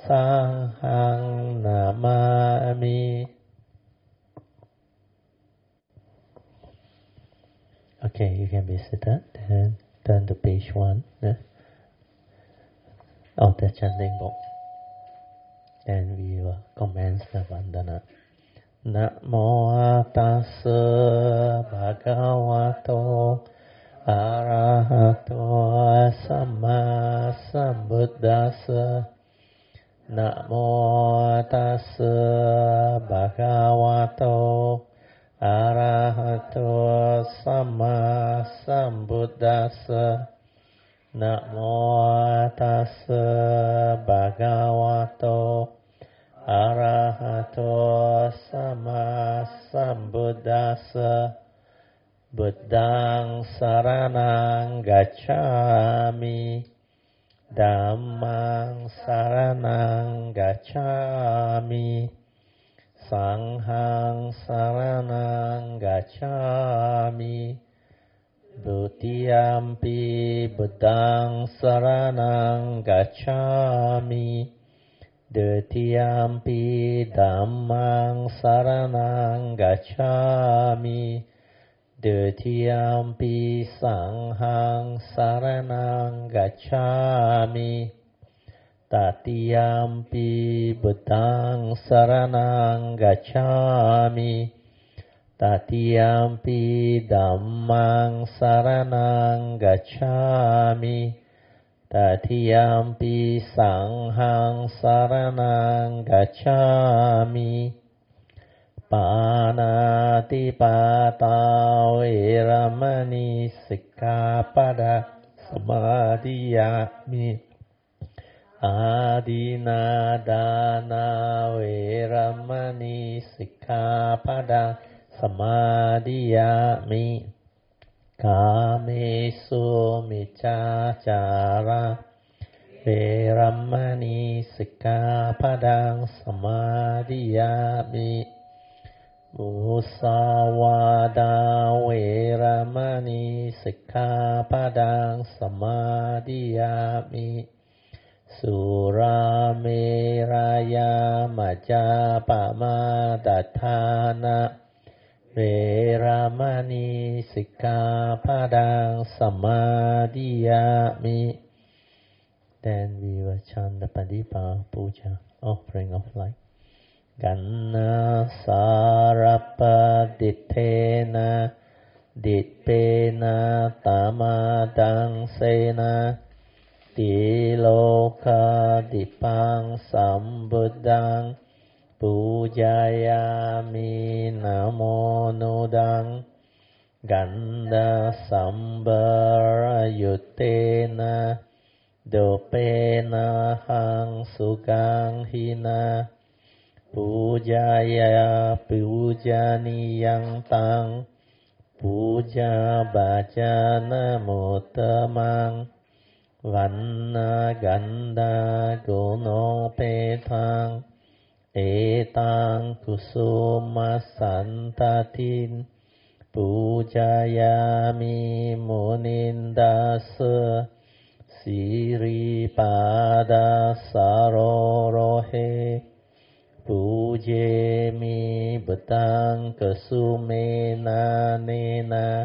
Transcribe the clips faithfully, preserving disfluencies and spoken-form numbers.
สังฆังนามามิ Okay, you can be seated. Then turn to page one. Yeah. Of the chanting book. Then we will commence the Vandana. Namo tassa bhagavato arahato samma sambuddhassa. Namo tassa bhagavato arahato samma sambuddhassa. Namo tassa bhagavato arahato samma sambuddhassa. Buddhaṃ saranang gacchāmi. Dhammang saranang gacchāmi. Sanghang saranang gacchāmi. Dutiyampi buddhaṃ saranang gacchāmi. Dutiyampi dhammang saranang gacchāmi. Dutiyampi sanghang saranang gacchāmi. Tatiyampi buddhaṃ saranang gacchāmi. Tatiyampi dhammang saranang gacchāmi. Tatiyampi sanghang saranang gacchāmi. Panati pata veramani sikkhapada samadhiyami. Adina dana veramani sikkhapada samadhiyami. Kamesu miccacara veramani sikkhapada samadhiyami. Musawada veramani sikkhapada samadhiyami. Surameraya majjapama dattana veramani sikkhapada samadhiyami. Then we will chant the Padipa Puja, offering of light. Ganna sarapa dittena dippena tamadang sena. Tiloka dipang sambuddhaṃ pujayami namo nudang. Ganda sambara yuttena dopena hang sugang hina. Pujaya pujaniyang tang puja bhajana muttamang. Vanna ganda guno petang etang kusuma santatin. Pujayami munindasa siripada sarorohe. Pujemi buddhaṃ kasumena nena.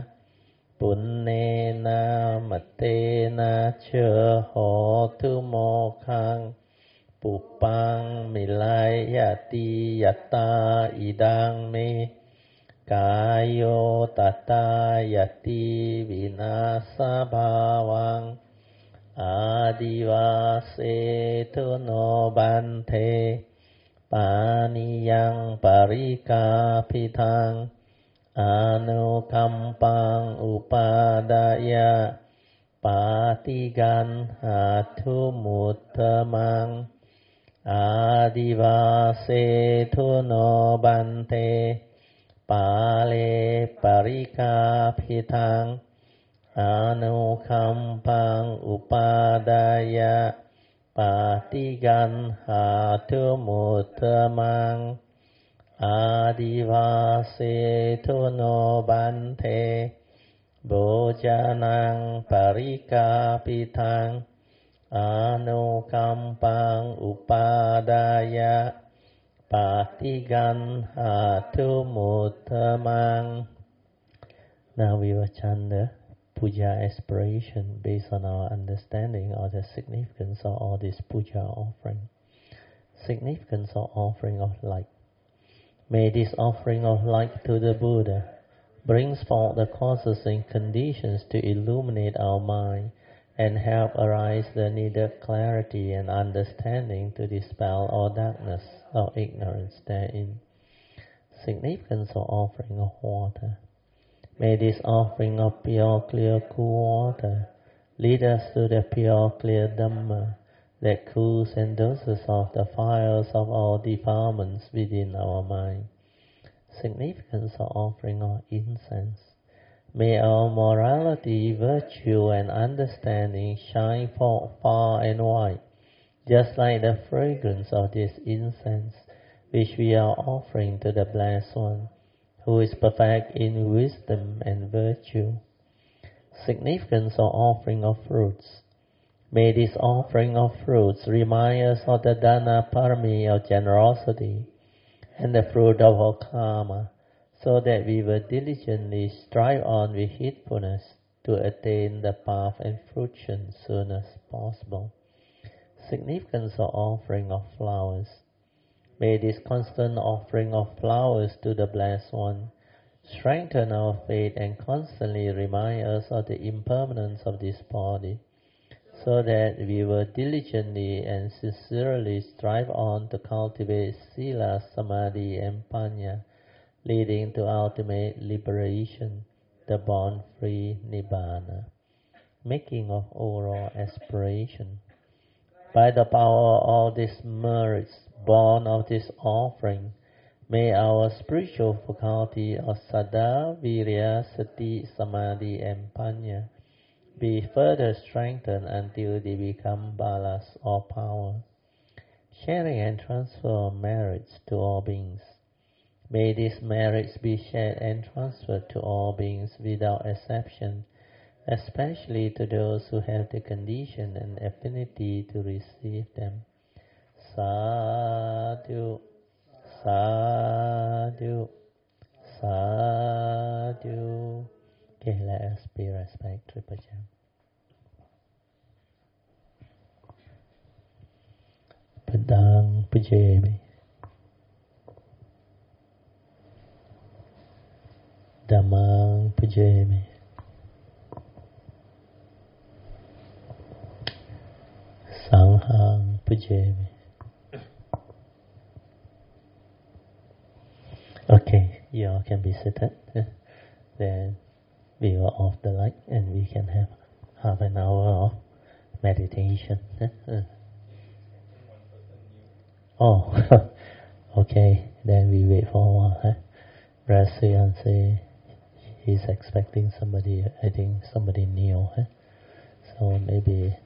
Punnena matena cha hotu mokkhaṃ. Puppang milayati yatta idang me. Kayo tata yati vinasa bhavaṃ. Adivase tu no bante. Paniyang parikapitaṃ. Anukampang upadaya. Patigan hatu muttamang. Adivase tu no bante. Pale parikapitaṃ. Anukampang upadaya. Patigan hatu muttamang. Adivase tu no bante. Bojanaṃ parikapitaṃ. anukampang upadaya patigan hatu muttamang. Now we will chant the puja aspiration based on our understanding of the significance of all this puja offering. Significance of offering of light. May this offering of light to the Buddha brings forth the causes and conditions to illuminate our mind and help arise the needed clarity and understanding to dispel all darkness or ignorance therein. Significance of offering of water. May this offering of pure, clear, cool water lead us to the pure, clear Dhamma that cools and doses off the fires of all defilements within our mind. Significance of offering of incense. May our morality, virtue, and understanding shine forth far and wide, just like the fragrance of this incense, which we are offering to the Blessed One, who is perfect in wisdom and virtue. Significance of offering of fruits. May this offering of fruits remind us of the dana parami of generosity and the fruit of our karma, so that we will diligently strive on with heedfulness to attain the path and fruition soon as possible. Significance of offering of flowers. May this constant offering of flowers to the Blessed One strengthen our faith and constantly remind us of the impermanence of this body, so that we will diligently and sincerely strive on to cultivate sila, samadhi, and panya, leading to ultimate liberation, the born-free nibbana. Making of overall aspiration. By the power of all these merits born of this offering, may our spiritual faculty of saddha, virya, sati, samadhi, and panya be further strengthened until they become balas or power. Sharing and transfer of merits to all beings. May these merits be shared and transferred to all beings without exception, especially to those who have the condition and affinity to receive them. Sadhu, sadhu, sadhu. Okay, let us pay respect to Pajam. Padang Pujami. Dhammang Pujami. Sanghang Pujami. Okay, you all can be seated. Then we will off the light and we can have half an hour of meditation. Oh, okay. Then we wait for a while. Huh? Rasian say he's expecting somebody. I think somebody new. Huh? So maybe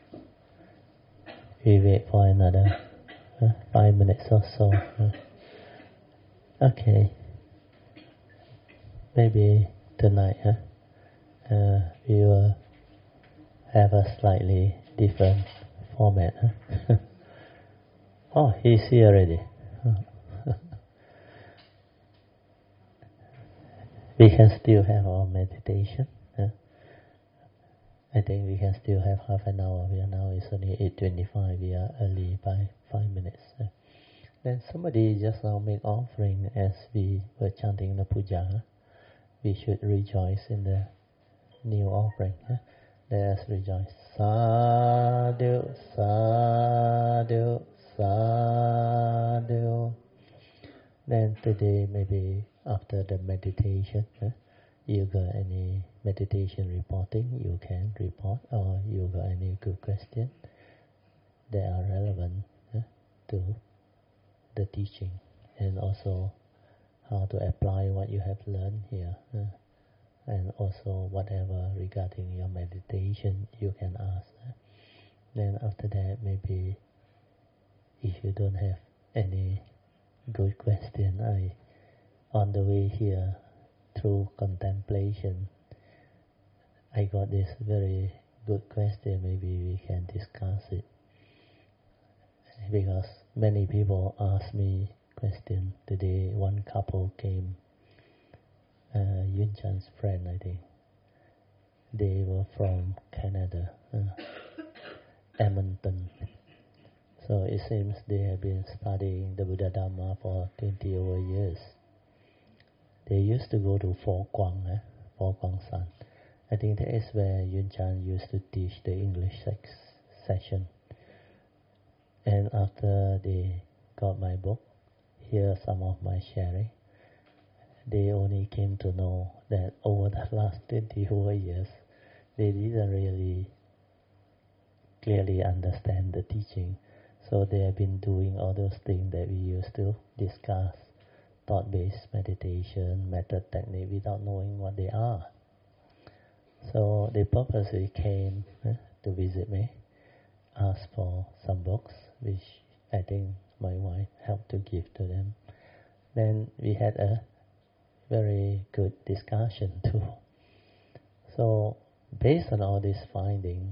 we wait for another uh, five minutes or so. Uh, okay. Maybe tonight uh, uh, we will have a slightly different format. Huh? Oh, he's here already. We can still have our meditation. Huh? I think we can still have half an hour. We are now it's only eight twenty-five. We are early by five minutes. Huh? Then somebody just now make offering as we were chanting the puja. We should rejoice in the new offering. Huh? Let us rejoice. Sadhu, sadhu, sadhu. Then today maybe after the meditation, huh? You got any meditation reporting, you can report, or you got any good question that are relevant huh, to the teaching, and also how to apply what you have learned here, huh? And also whatever regarding your meditation you can ask. Huh? Then after that, maybe if you don't have any good question, I on the way here through contemplation, I got this very good question. Maybe we can discuss it. Because many people ask me question. Today one couple came, uh, Yun Chan's friend, I think. They were from Canada, uh, Edmonton. So it seems they have been studying the Buddha Dhamma for twenty over years. They used to go to Fo Guang, eh? Fo Guang San. I think that is where Yun Chan used to teach the English sex session. And after they got my book, hear some of my sharing, they only came to know that over the last twenty over years, they didn't really clearly understand the teaching. So they have been doing all those things that we used to discuss, thought-based meditation, method technique, without knowing what they are. So they purposely came eh, to visit me, asked for some books, which I think my wife helped to give to them. Then we had a very good discussion too. So based on all these findings,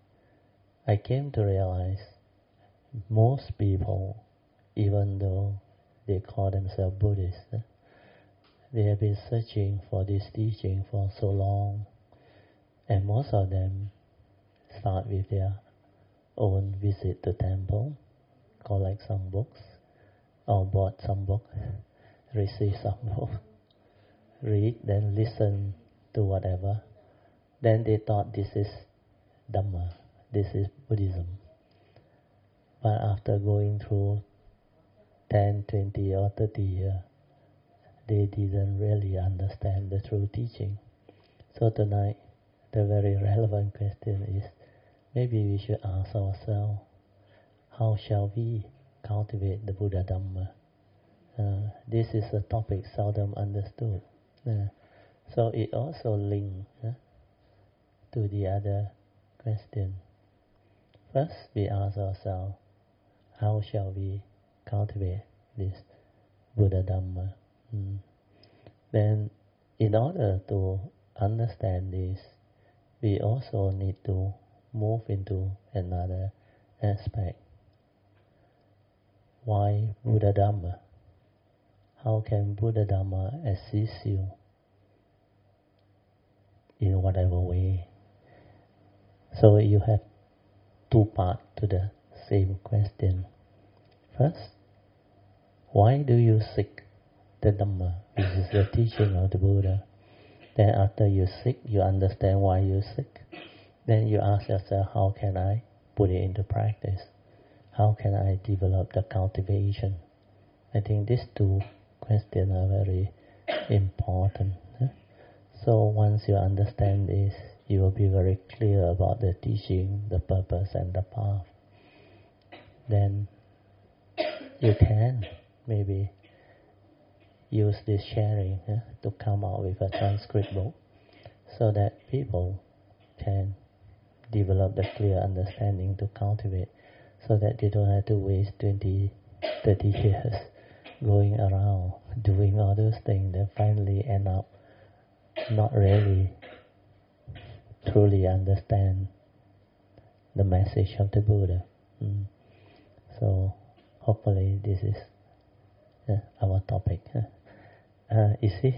I came to realize most people, even though they call themselves Buddhists, eh, they have been searching for this teaching for so long, and most of them start with their own visit to temple, collect some books, or bought some books, receive some books, read, then listen to whatever. Then they thought this is Dhamma, this is Buddhism. But after going through ten, twenty or thirty years, they didn't really understand the true teaching. So tonight, the very relevant question is, maybe we should ask ourselves, how shall we cultivate the Buddha Dhamma? Uh, this is a topic seldom understood. Uh, so it also links uh, to the other question. First, we ask ourselves, how shall we cultivate this Buddha Dhamma? Mm. Then, in order to understand this, we also need to move into another aspect. Why Buddha Dhamma? How can Buddha Dhamma assist you in whatever way? So you have two parts to the same question. First, why do you seek the Dhamma, which is the teaching of the Buddha? Then after you seek, you understand why you seek. Then you ask yourself, how can I put it into practice? How can I develop the cultivation? I think these two questions are very important. So once you understand this, you will be very clear about the teaching, the purpose and the path. Then you can maybe use this sharing eh, to come out with a transcript book so that people can develop the clear understanding to cultivate, so that they don't have to waste twenty, thirty years going around doing all those things, then finally end up not really truly understand the message of the Buddha. Mm. So hopefully this is uh, our topic. Uh, is he?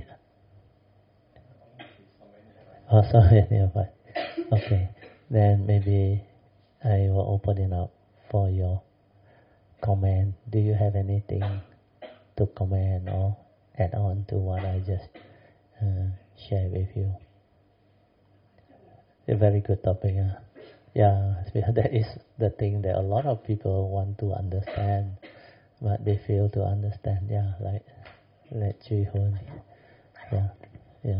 Oh, sorry, nearby. Okay, then maybe I will open it up for your comment. Do you have anything to comment or add on to what I just uh, shared with you? A very good topic. Huh? Yeah, that is the thing that a lot of people want to understand, but they fail to understand. Yeah, like like Chui Hun. Yeah, yeah.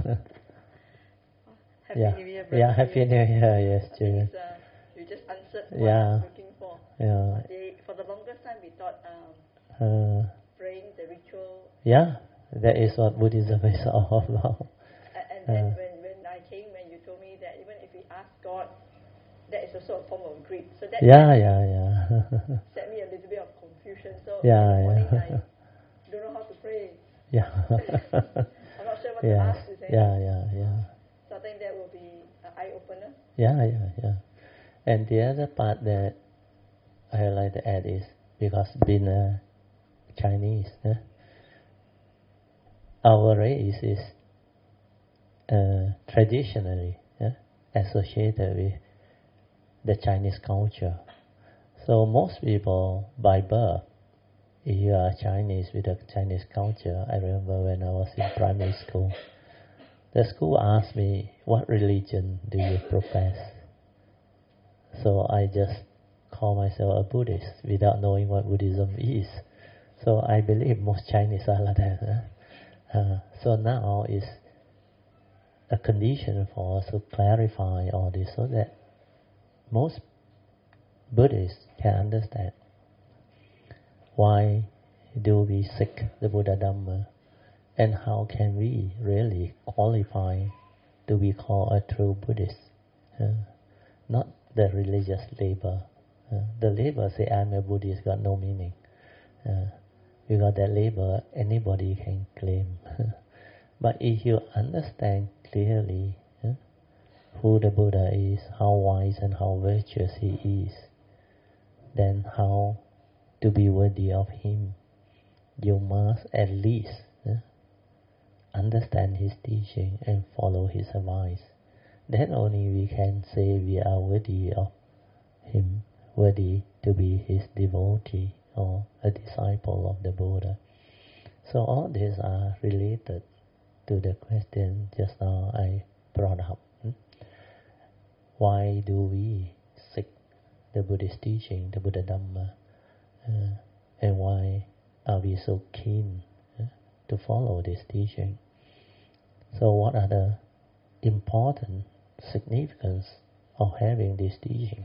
Happy yeah. New Year, yeah, Happy New Year. Yes, Chui. Uh, you just answered what yeah. I was looking for. Yeah. They, for the longest time, we thought um, uh, praying the ritual. Yeah, that is what Buddhism is all about. And, and then uh, when, when I came and you told me that even if we ask God, that is also a form of greed. So that yeah, yeah, yeah. set me a little bit of confusion. So yeah, in the morning yeah. I don't know how to pray. Yeah. I'm not sure what yes. to ask. You say. Yeah, yeah, yeah. So I think that will be uh, eye-opener. Yeah, yeah, yeah. And the other part that I like to add is because being a Chinese, eh, our race is uh, traditionally eh, associated with the Chinese culture. So most people by birth, if you are Chinese with a Chinese culture, I remember when I was in primary school, the school asked me, what religion do you profess? So I just call myself a Buddhist without knowing what Buddhism is. So I believe most Chinese are like that. Huh? Uh, so now is a condition for us to clarify all this so that most Buddhists can understand why do we seek the Buddha Dhamma and how can we really qualify to be called a true Buddhist. Uh, not the religious label. Uh, the label say I'm a Buddhist got no meaning. Uh, because that label anybody can claim. But if you understand clearly uh, who the Buddha is, how wise and how virtuous he is, then how to be worthy of him, you must at least uh, understand his teaching and follow his advice. Then only we can say we are worthy of him, worthy to be his devotee or a disciple of the Buddha. So all these are related to the question just now I brought up. Hmm? Why do we seek the Buddhist teaching, the Buddha Dhamma, uh, and why are we so keen uh, to follow this teaching? So what are the important significance of having this teaching?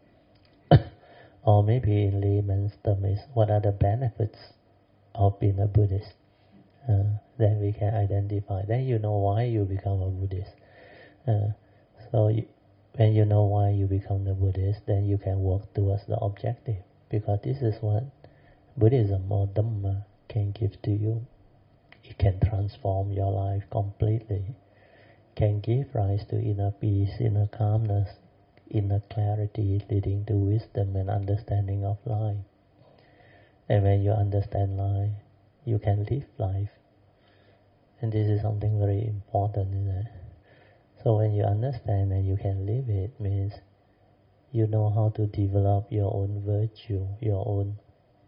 Or maybe in layman's terms, what are the benefits of being a Buddhist? Uh, then we can identify. Then you know why you become a Buddhist. Uh, so you, when you know why you become a Buddhist, then you can work towards the objective. Because this is what Buddhism or Dhamma can give to you. It can transform your life completely. Can give rise to inner peace, inner calmness, inner clarity, leading to wisdom and understanding of life. And when you understand life, you can live life. And this is something very important, isn't it? So when you understand and you can live it, means you know how to develop your own virtue, your own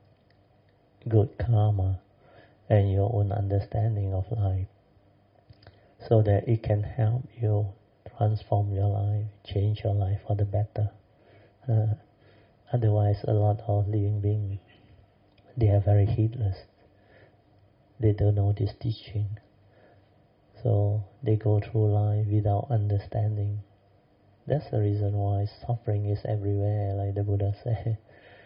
good karma, and your own understanding of life, so that it can help you transform your life, change your life for the better. Uh, otherwise, a lot of living beings, they are very heedless. They don't know this teaching. So they go through life without understanding. That's the reason why suffering is everywhere, like the Buddha said.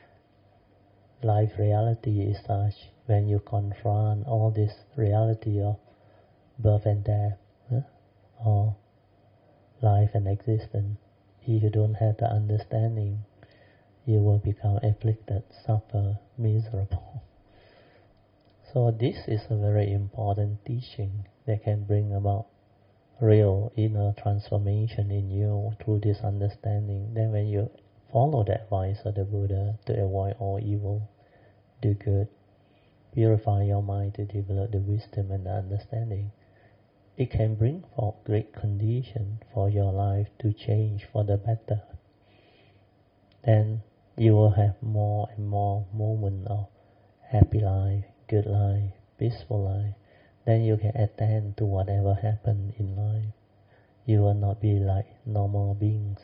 Life reality is such, when you confront all this reality of birth and death, huh? or life and existence, if you don't have the understanding, you will become afflicted, suffer, miserable. So this is a very important teaching that can bring about real inner transformation in you through this understanding. Then when you follow the advice of the Buddha to avoid all evil, do good, purify your mind to develop the wisdom and the understanding, it can bring forth great condition for your life to change for the better. Then you will have more and more moments of happy life, good life, peaceful life. Then you can attend to whatever happens in life. You will not be like normal beings.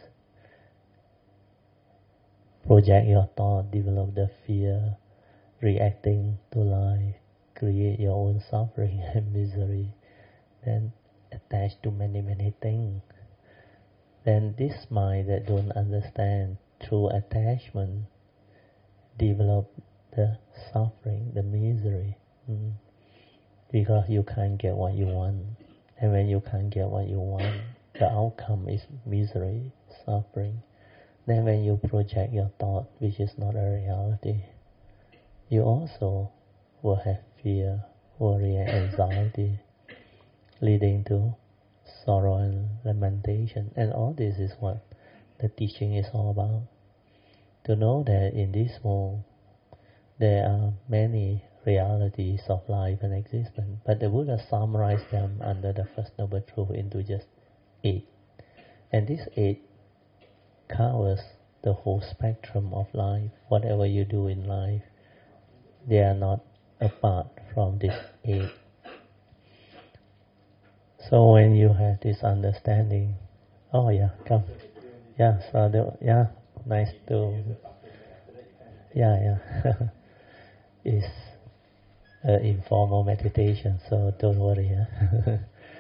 Project your thought, develop the fear, reacting to life, create your own suffering and misery, then attach to many, many things. Then this mind that don't understand through attachment, develop the suffering, the misery. Mm. Because you can't get what you want. And when you can't get what you want, the outcome is misery, suffering. Then when you project your thought, which is not a reality, you also will have fear, worry and anxiety, leading to sorrow and lamentation. And all this is what the teaching is all about. To know that in this world there are many realities of life and existence, but the Buddha summarized them under the First Noble Truth into just eight. And this eight covers the whole spectrum of life. Whatever you do in life, they are not apart from this eight. So when you have this understanding, oh yeah, come, yeah, so the, yeah, nice to, yeah, yeah, it's an informal meditation, so don't worry, yeah.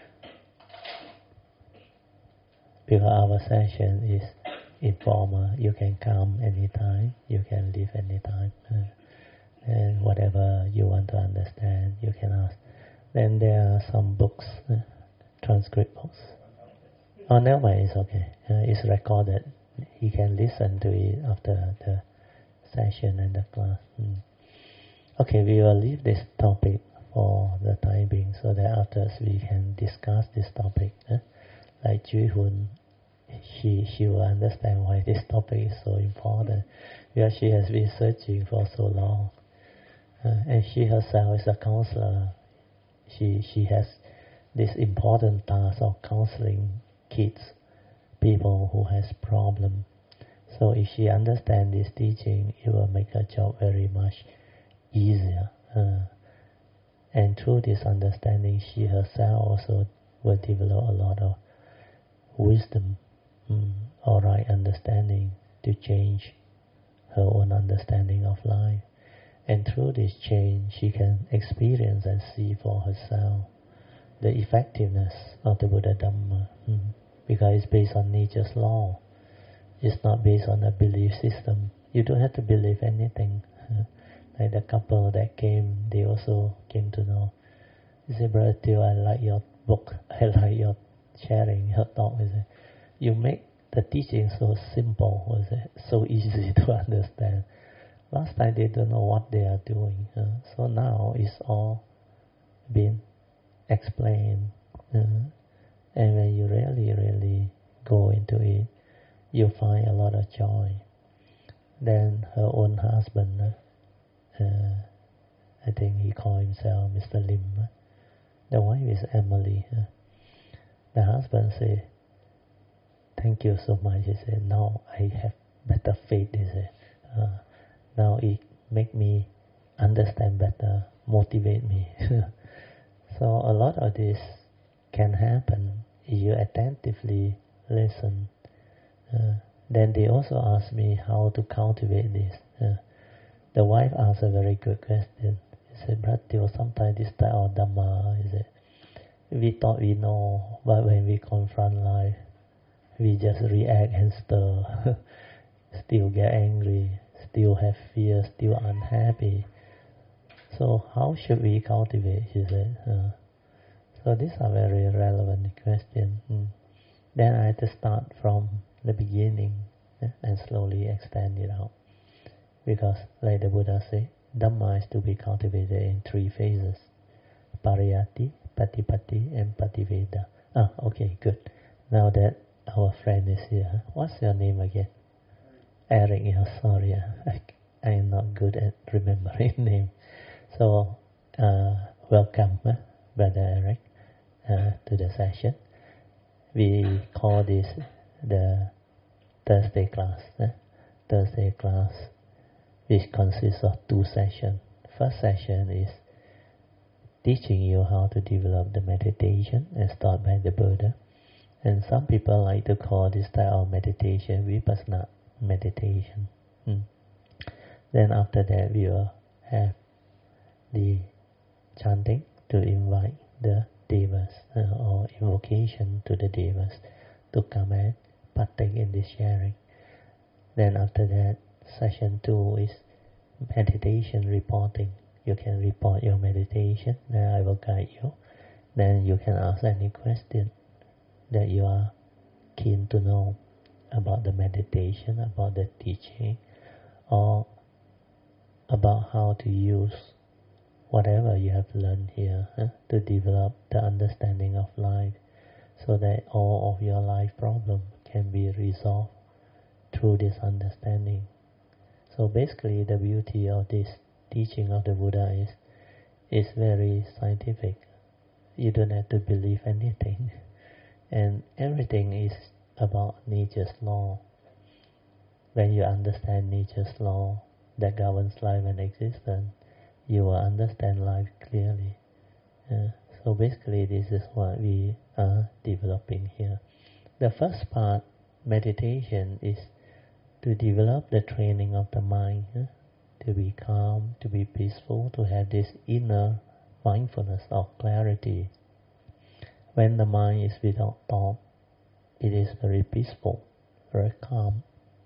Because our session is informal, you can come anytime, you can leave anytime, uh, and whatever you want to understand, you can ask. Then there are some books, uh, transcript books. Oh, never mind, it's okay. Uh, it's recorded. You can listen to it after the session and the class. Mm. Okay, we will leave this topic for the time being, so that afterwards we can discuss this topic. Uh, like Ju Hun, she she will understand why this topic is so important, because she has been searching for so long, uh, and she herself is a counselor. She she has this important task of counseling kids, people who has problem. So if she understands this teaching, it will make her job very much easier. Uh, and through this understanding, she herself also will develop a lot of wisdom, mm, or right understanding to change her own understanding of life. And through this change, she can experience and see for herself the effectiveness of the Buddha Dhamma, mm, because it's based on nature's law. It's not based on a belief system. You don't have to believe anything. Uh, like the couple that came, they also came to know. He said, Brother Teoh, I like your book. I like your sharing, your talk. He said, you make the teaching so simple, was it? So easy to understand. Last time they don't know what they are doing. Uh, so now it's all been explained. Uh, and when you really, really go into it, you find a lot of joy. Then her own husband, uh, I think he called himself Mister Lim. Uh, the wife is Emily. Uh, the husband said, thank you so much. He said, now I have better faith. He said, uh, now it make me understand better, motivate me. So a lot of this can happen if you attentively listen. Uh, then they also asked me how to cultivate this. Uh, the wife asked a very good question. She said, Brother Teoh, sometimes this type of Dhamma, is it? We thought we know, but when we confront life, we just react and stir, still get angry, still have fear, still unhappy. So how should we cultivate, she said. Uh, so these are very relevant questions. Mm. Then I had to start from the beginning, eh, and slowly extend it out. Because like the Buddha said, Dhamma is to be cultivated in three phases. Pariyatti, Patipatti, and Pativeda. Ah, okay, good. Now that our friend is here, what's your name again? Eric, yeah, sorry, I, I am not good at remembering name. So, uh, welcome, uh, Brother Eric, uh, to the session. We call this the Thursday class. Uh, Thursday class, which consists of two sessions. First session is teaching you how to develop the meditation as taught by the Buddha. And some people like to call this type of meditation Vipassana meditation. Hmm. Then after that we will have the chanting to invite the devas, uh, or invocation to the devas to come and partake in this sharing. Then after that, session two is meditation reporting. You can report your meditation, then I will guide you. Then you can ask any question that you are keen to know about the meditation, about the teaching, or about how to use whatever you have learned here, huh, to develop the understanding of life. so that all of your life problems can be resolved through this understanding. So basically the beauty of this teaching of the Buddha is is very scientific. You don't have to believe anything, and everything is about nature's law. When you understand nature's law that governs life and existence, you will understand life clearly. Uh, so basically this is what we are developing here. The first part, meditation, is to develop the training of the mind, uh, to be calm, to be peaceful, to have this inner mindfulness or clarity. When the mind is without thought, it is very peaceful, very calm.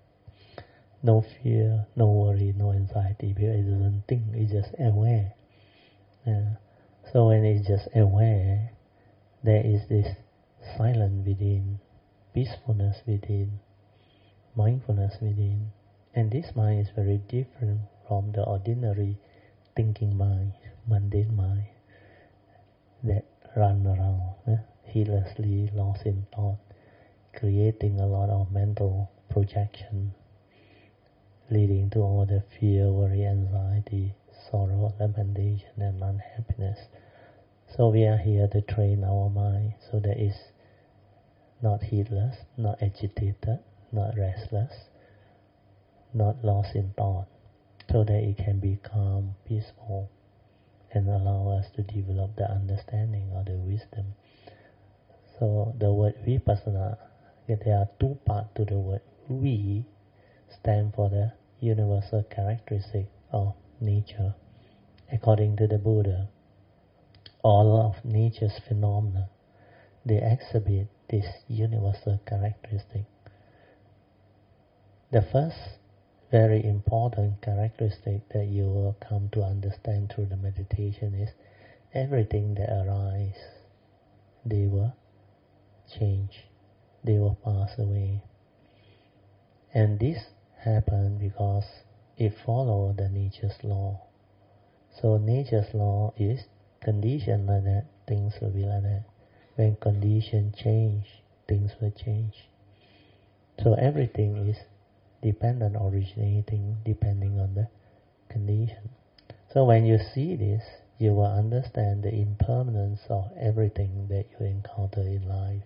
No fear, no worry, no anxiety, because it doesn't think, it's just aware. Uh, so when it's just aware, there is this silence within, peacefulness within, mindfulness within. And this mind is very different from the ordinary thinking mind, mundane mind, that run around, eh, heedlessly lost in thought, creating a lot of mental projection, leading to all the fear, worry, anxiety, sorrow, lamentation, and unhappiness. So we are here to train our mind so that it's not heedless, not agitated, not restless, not lost in thought, so that it can be calm, peaceful, and allow us to develop the understanding or the wisdom. So the word vipassana, there are two parts to the word. Vi stand for the universal characteristic of nature. According to the Buddha, all of nature's phenomena, they exhibit this universal characteristic. The first very important characteristic that you will come to understand through the meditation is everything that arises, they will change, they will pass away. And this happens because it follows the nature's law. So nature's law is condition like that, things will be like that. When conditions change, things will change. So everything is dependent, originating, depending on the condition. So when you see this, you will understand the impermanence of everything that you encounter in life.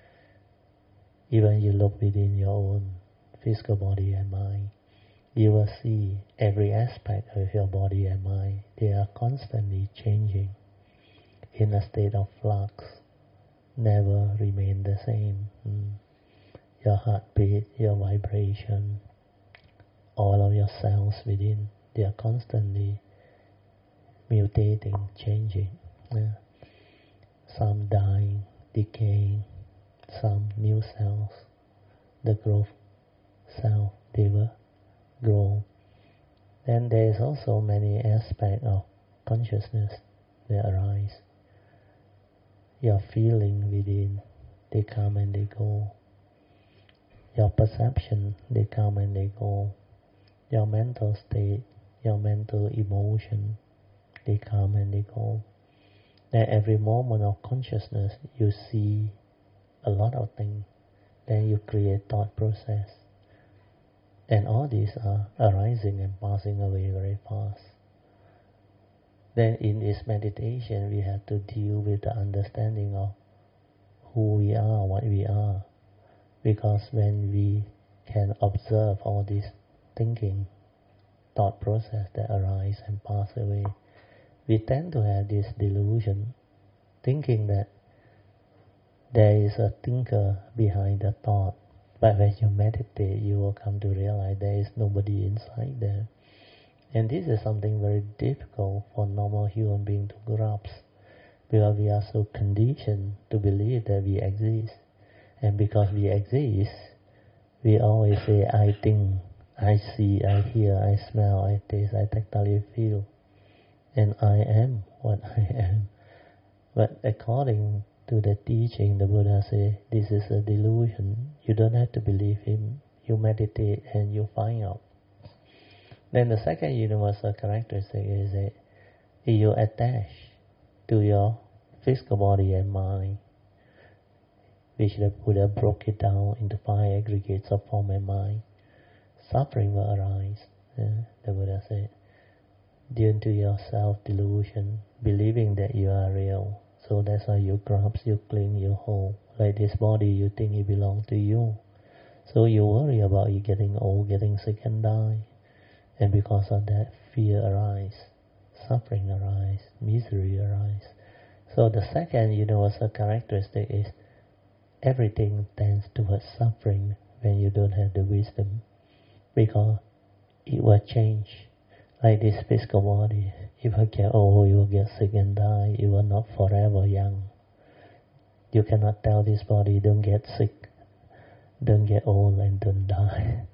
Even you look within your own physical body and mind, you will see every aspect of your body and mind, they are constantly changing in a state of flux, never remain the same. Mm. Your heartbeat, your vibration, all of your cells within, they are constantly mutating, changing. Yeah. Some dying, decaying, some new cells, the growth cell, they will grow. Then there is also many aspects of consciousness that arise. Your feeling within, they come and they go. Your perception, they come and they go. Your mental state, your mental emotion, they come and they go. At every moment of consciousness, you see a lot of things. Then you create thought process. And all these are arising and passing away very fast. Then in this meditation, we have to deal with the understanding of who we are, what we are. Because when we can observe all this thinking, thought process that arise and pass away, we tend to have this delusion, thinking that there is a thinker behind the thought. But when you meditate, you will come to realize there is nobody inside there. And this is something very difficult for normal human being to grasp, because we are so conditioned to believe that we exist. And because we exist, we always say, I think, I see, I hear, I smell, I taste, I tactily feel. And I am what I am. But according to the teaching, the Buddha says, this is a delusion. You don't have to believe him. You meditate and you find out. Then the second universal characteristic is that you attach to your physical body and mind. which the Buddha broke it down into five aggregates of form and mind, suffering will arise. Uh, the Buddha said, due to your self-delusion, believing that you are real. So that's why you grasp, you cling, you hold. Like this body, you think it belongs to you. So you worry about it getting old, getting sick and die. And because of that, fear arises, suffering arises, misery arises. So the second universal characteristic is everything tends towards suffering when you don't have the wisdom. Because it will change. Like this physical body, if you get old, you will get sick and die. You are not forever young. You cannot tell this body, don't get sick, don't get old and don't die.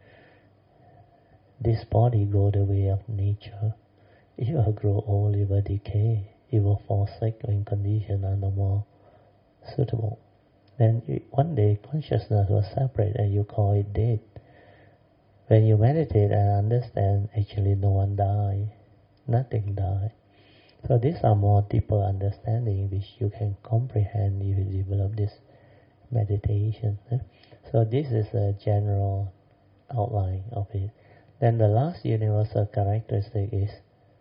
This body go the way of nature. It will grow old, it will decay, it will fall sick when conditions are no more suitable. Then one day consciousness will separate and you call it dead. When you meditate and understand, actually no one dies, nothing dies. So these are more deeper understanding which you can comprehend if you develop this meditation. Eh? So this is a general outline of it. Then the last universal characteristic is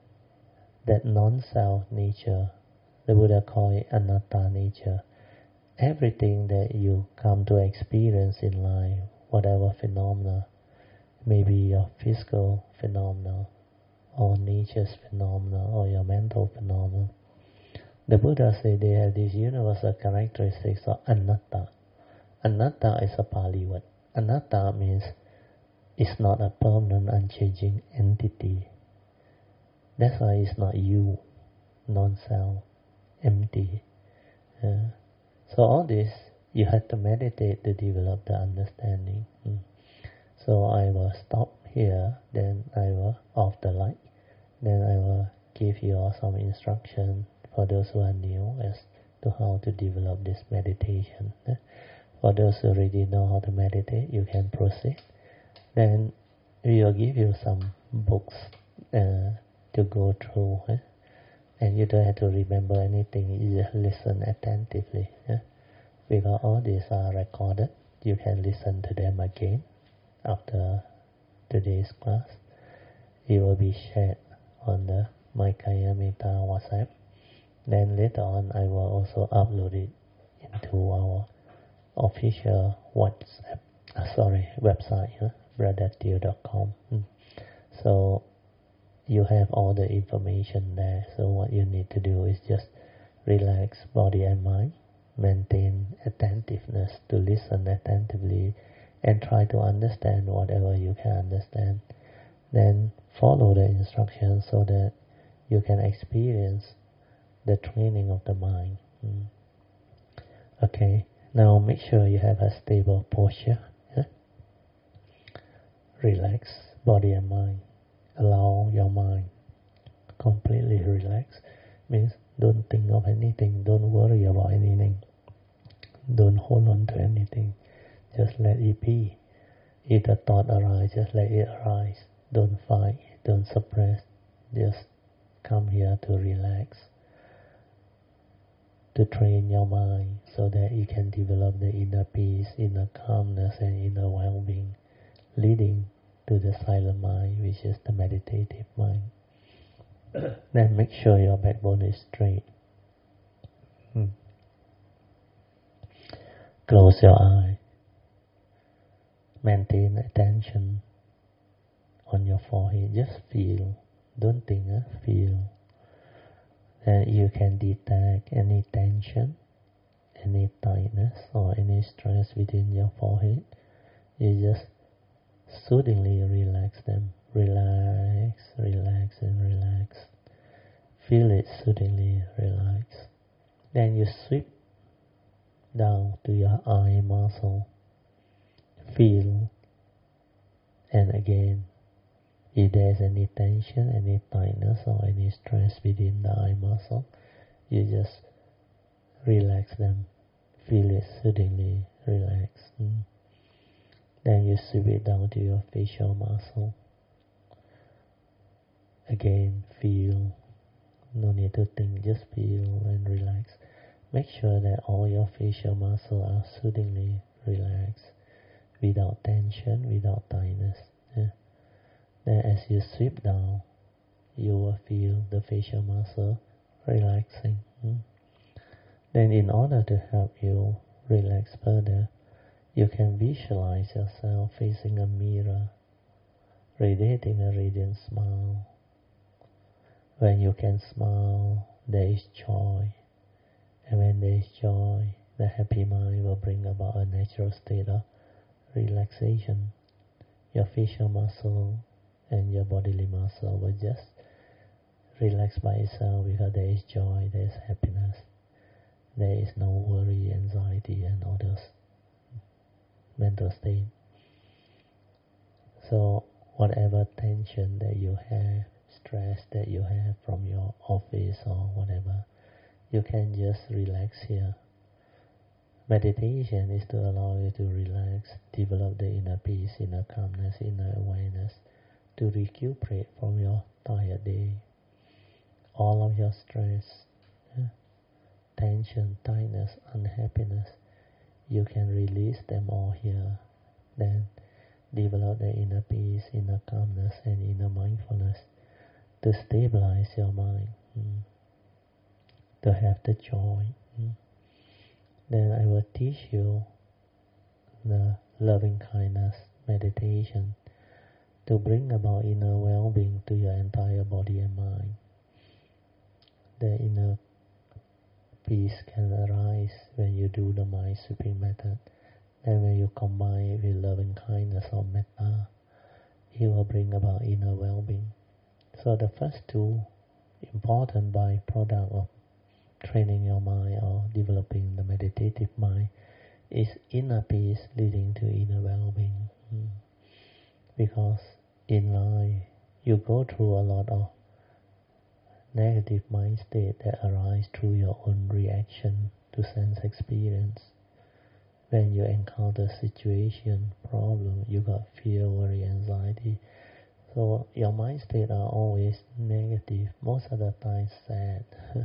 that non-self nature. The Buddha called it anatta nature. Everything that you come to experience in life, whatever phenomena, maybe your physical phenomena, or nature's phenomena, or your mental phenomena. The Buddha said they have these universal characteristics of anatta. Anatta is a Pali word. Anatta means it's not a permanent, unchanging entity. That's why it's not you, non-self, empty. Uh, so all this, you have to meditate to develop the understanding. Mm. So I will stop here, then I will off the light, then I will give you all some instruction for those who are new as to how to develop this meditation. For those who already know how to meditate, you can proceed. Then we will give you some books uh, to go through, eh? And you don't have to remember anything, you just listen attentively. Eh? Because all these are recorded, you can listen to them again. After today's class, it will be shared on the My Kaya Metta WhatsApp. Then later on, I will also upload it into our official WhatsApp, uh, sorry, website, huh? brother teo dot com. Mm. So you have all the information there. So what you need to do is just relax body and mind, maintain attentiveness to listen attentively, and try to understand whatever you can understand. Then follow the instructions so that you can experience the training of the mind. Mm. Okay, now make sure you have a stable posture. Yeah? Relax body and mind. Allow your mind completely relax. Means don't think of anything, don't worry about anything, don't hold on to anything. Just let it be. If the thought arises, just let it arise. Don't fight, don't suppress. Just come here to relax, to train your mind so that you can develop the inner peace, inner calmness, and inner well-being, leading to the silent mind, which is the meditative mind. Then make sure your backbone is straight. Hmm. Close your eye. Maintain attention on your forehead. Just feel. Don't think, eh? Feel. Then you can detect any tension, any tightness, or any stress within your forehead. You just soothingly relax them. Relax, relax, and relax. Feel it soothingly relax. Then you sweep down to your eye muscle. Feel, and again, if there's any tension, any tightness, or any stress within the eye muscle, you just relax them. Feel it soothingly relax. Mm. Then you sweep it down to your facial muscle. Again, feel. No need to think, just feel and relax. make sure that all your facial muscles are soothingly relaxed, without tension, without tightness. Yeah. Then as you sweep down, you will feel the facial muscle relaxing. Mm. Then in order to help you relax further, you can visualize yourself facing a mirror, radiating a radiant smile. When you can smile, there is joy. And when there is joy, the happy mind will bring about a natural state of relaxation. Your facial muscle and your bodily muscle will just relax by itself because there is joy, there is happiness. There is no worry, anxiety, and all those mental state. So whatever tension that you have, stress that you have from your office or whatever, you can just relax here. Meditation is to allow you to relax, develop the inner peace, inner calmness, inner awareness, to recuperate from your tired day. All of your stress, yeah, tension, tightness, unhappiness, you can release them all here. Then develop the inner peace, inner calmness, and inner mindfulness to stabilize your mind, mm. to have the joy. Mm. Then I will teach you the loving kindness meditation to bring about inner well-being to your entire body and mind. The inner peace can arise when you do the mind sweeping method. And when you combine it with loving kindness or metta, it will bring about inner well-being. So the first two important byproduct of training your mind or developing the meditative mind is inner peace leading to inner well-being. Mm. Because in life, you go through a lot of negative mind state that arise through your own reaction to sense experience. When you encounter situation, problem, you got fear, worry, anxiety. So your mind state are always negative, most of the time sad,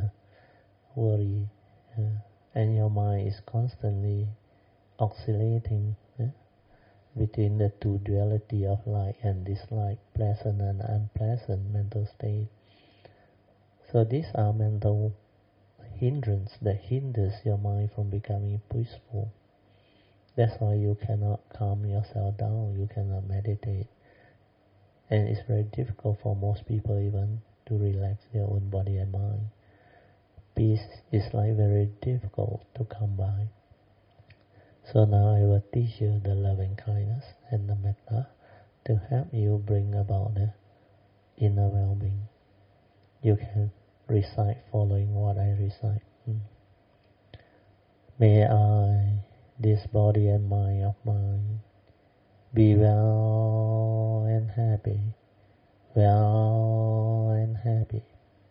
worry, uh, and your mind is constantly oscillating uh, between the two duality of like and dislike, pleasant and unpleasant mental state. So these are mental hindrance that hinders your mind from becoming peaceful. That's why you cannot calm yourself down, you cannot meditate. And it's very difficult for most people even to relax their own body and mind. Peace is like very difficult to come by. So now I will teach you the loving kindness and the metta to help you bring about the inner well-being. You can recite following what I recite. Hmm. May I, this body and mind of mine, be well and happy, well and happy.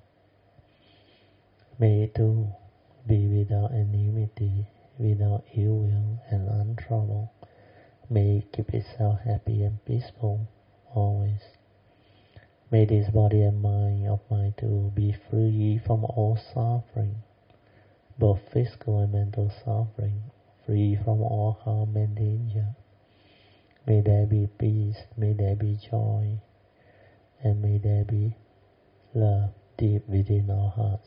May it too be without enmity, without ill will and untroubled. May it keep itself happy and peaceful always. May this body and mind of mine too be free from all suffering, both physical and mental suffering, free from all harm and danger. May there be peace, may there be joy, and may there be love deep within our hearts.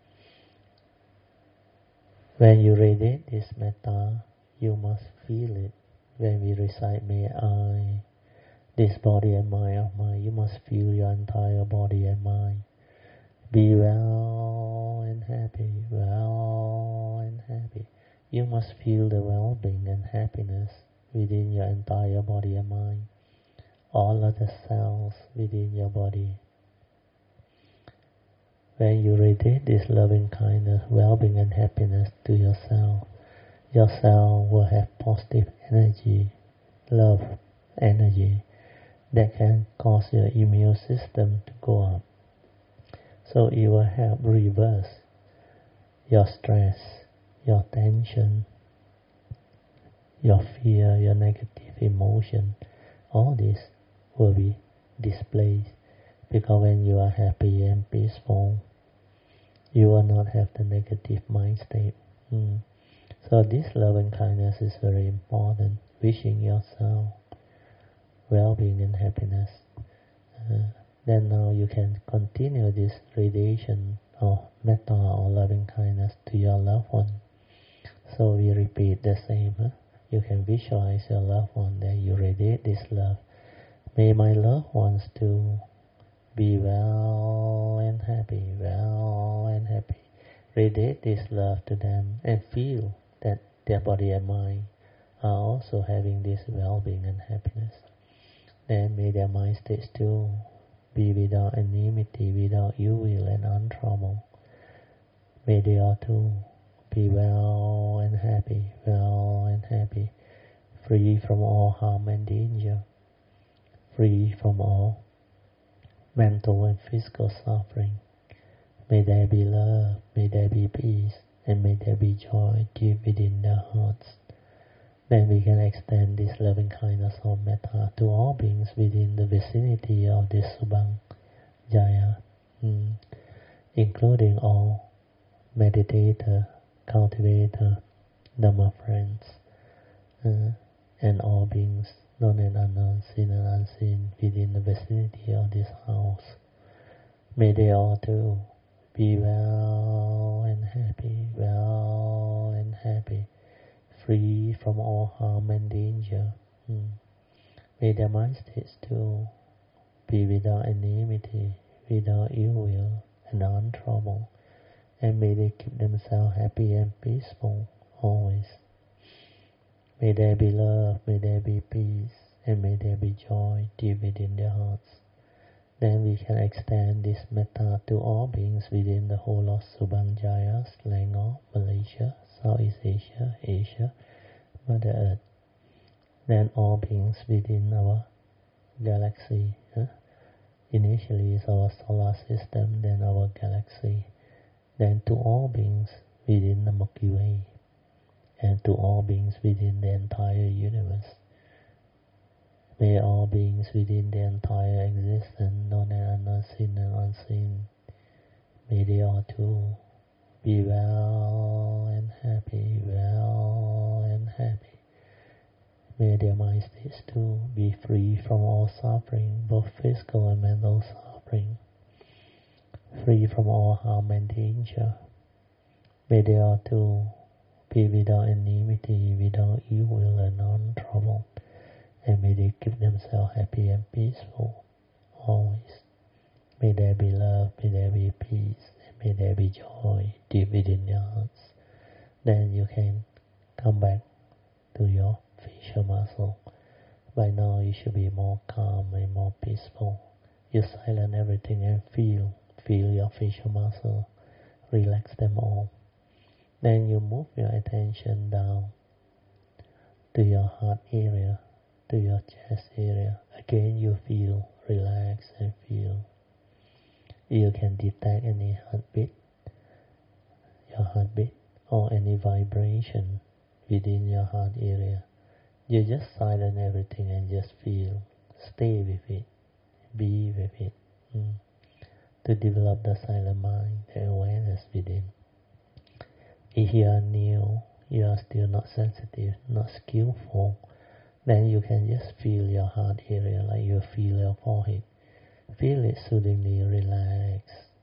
When you radiate this metta, you must feel it. When we recite, may I, this body and mind of mine, you must feel your entire body and mind. Be well and happy, well and happy. You must feel the well-being and happiness within your entire body and mind, all of the cells within your body. When you radiate this loving kindness, well-being and happiness to yourself, your cell will have positive energy, love energy, that can cause your immune system to go up. So it will help reverse your stress, your tension, your fear, your negative emotion. All this will be displaced, because when you are happy and peaceful, you will not have the negative mind state. Mm. So this love and kindness is very important. Wishing yourself well-being and happiness. Uh, then now you can continue this radiation of metta or loving kindness to your loved one. So we repeat the same. Huh? You can visualize your loved one, then you radiate this love. May my loved ones to be well and happy, well and happy. Radiate this love to them and feel that their body and mind are also having this well-being and happiness. Then may their mind state still be without enmity, without ill will and untroubled. May they all too be well and happy, well and happy, free from all harm and danger, free from all mental and physical suffering. May there be love, may there be peace, and may there be joy deep within their hearts. Then we can extend this loving kindness of metta to all beings within the vicinity of this Subang Jaya, mm, including all meditator, cultivator, Dhamma friends, uh, and all beings known and unknown, seen and unseen within the vicinity of this house. May they all too be well and happy, well and happy, free from all harm and danger. Hmm. May their mind states too be without enmity, without ill will and untroubled, and may they keep themselves happy and peaceful always. May there be love, may there be peace, and may there be joy deep within their hearts. Then we can extend this metta to all beings within the whole of Subang Jaya, Selangor, Malaysia, Southeast Asia, Asia, Mother Earth. Then all beings within our galaxy. Huh? Initially is our solar system, then our galaxy. Then to all beings within the Milky Way, and to all beings within the entire universe. May all beings within the entire existence, known and unknown, seen and unseen, may they all too be well and happy, well and happy. May their mind states too be free from all suffering, both physical and mental suffering, free from all harm and danger. May they all too be without enmity, without ill will and untroubled, and may they keep themselves happy and peaceful always. May there be love, may there be peace, and may there be joy deep within your hearts. Then you can come back to your facial muscle. By now you should be more calm and more peaceful. You silence everything and feel, feel your facial muscle, relax them all. Then you move your attention down to your heart area, to your chest area. Again you feel, relax and feel. You can detect any heartbeat, your heartbeat, or any vibration within your heart area. You just silence everything and just feel. Stay with it. Be with it. Mm. To develop the silent mind, the awareness within. If you are new, you are still not sensitive, not skillful, then you can just feel your heart area like you feel your forehead. Feel it soothingly relax.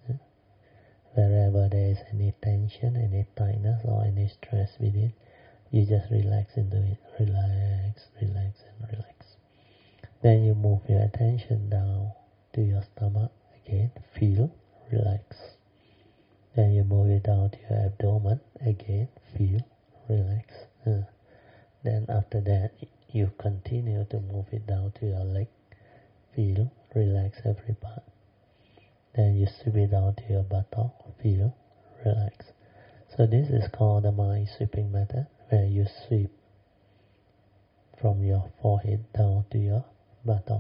Wherever there is any tension, any tightness or any stress within, you just relax into it. Relax, relax and relax. Then you move your attention down to your stomach. Again, feel, relax. Then you move it down to your abdomen. Again, feel, relax. Uh, then after that, you continue to move it down to your leg. Feel, relax every part. Then you sweep it down to your buttock. Feel, relax. So this is called the mind sweeping method, where you sweep from your forehead down to your buttock.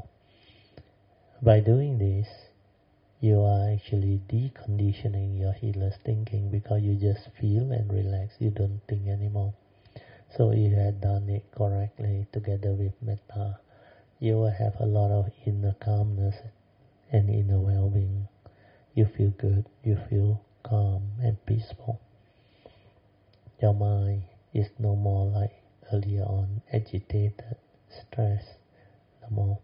By doing this, you are actually deconditioning your heedless thinking, because you just feel and relax, you don't think anymore. So if you had done it correctly together with metta, you will have a lot of inner calmness and inner well-being. You feel good, you feel calm and peaceful. your mind is no more like earlier on, agitated, stressed, no more.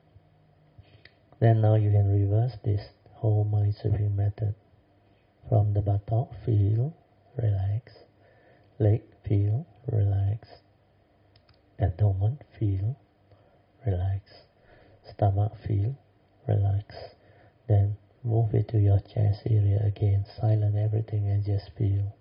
Then now you can reverse this whole mind sweeping method. From the buttock, feel, relax. Leg, feel, relax. Abdomen, feel, relax. Stomach, feel, relax. Then move it to your chest area again. Silence everything and just feel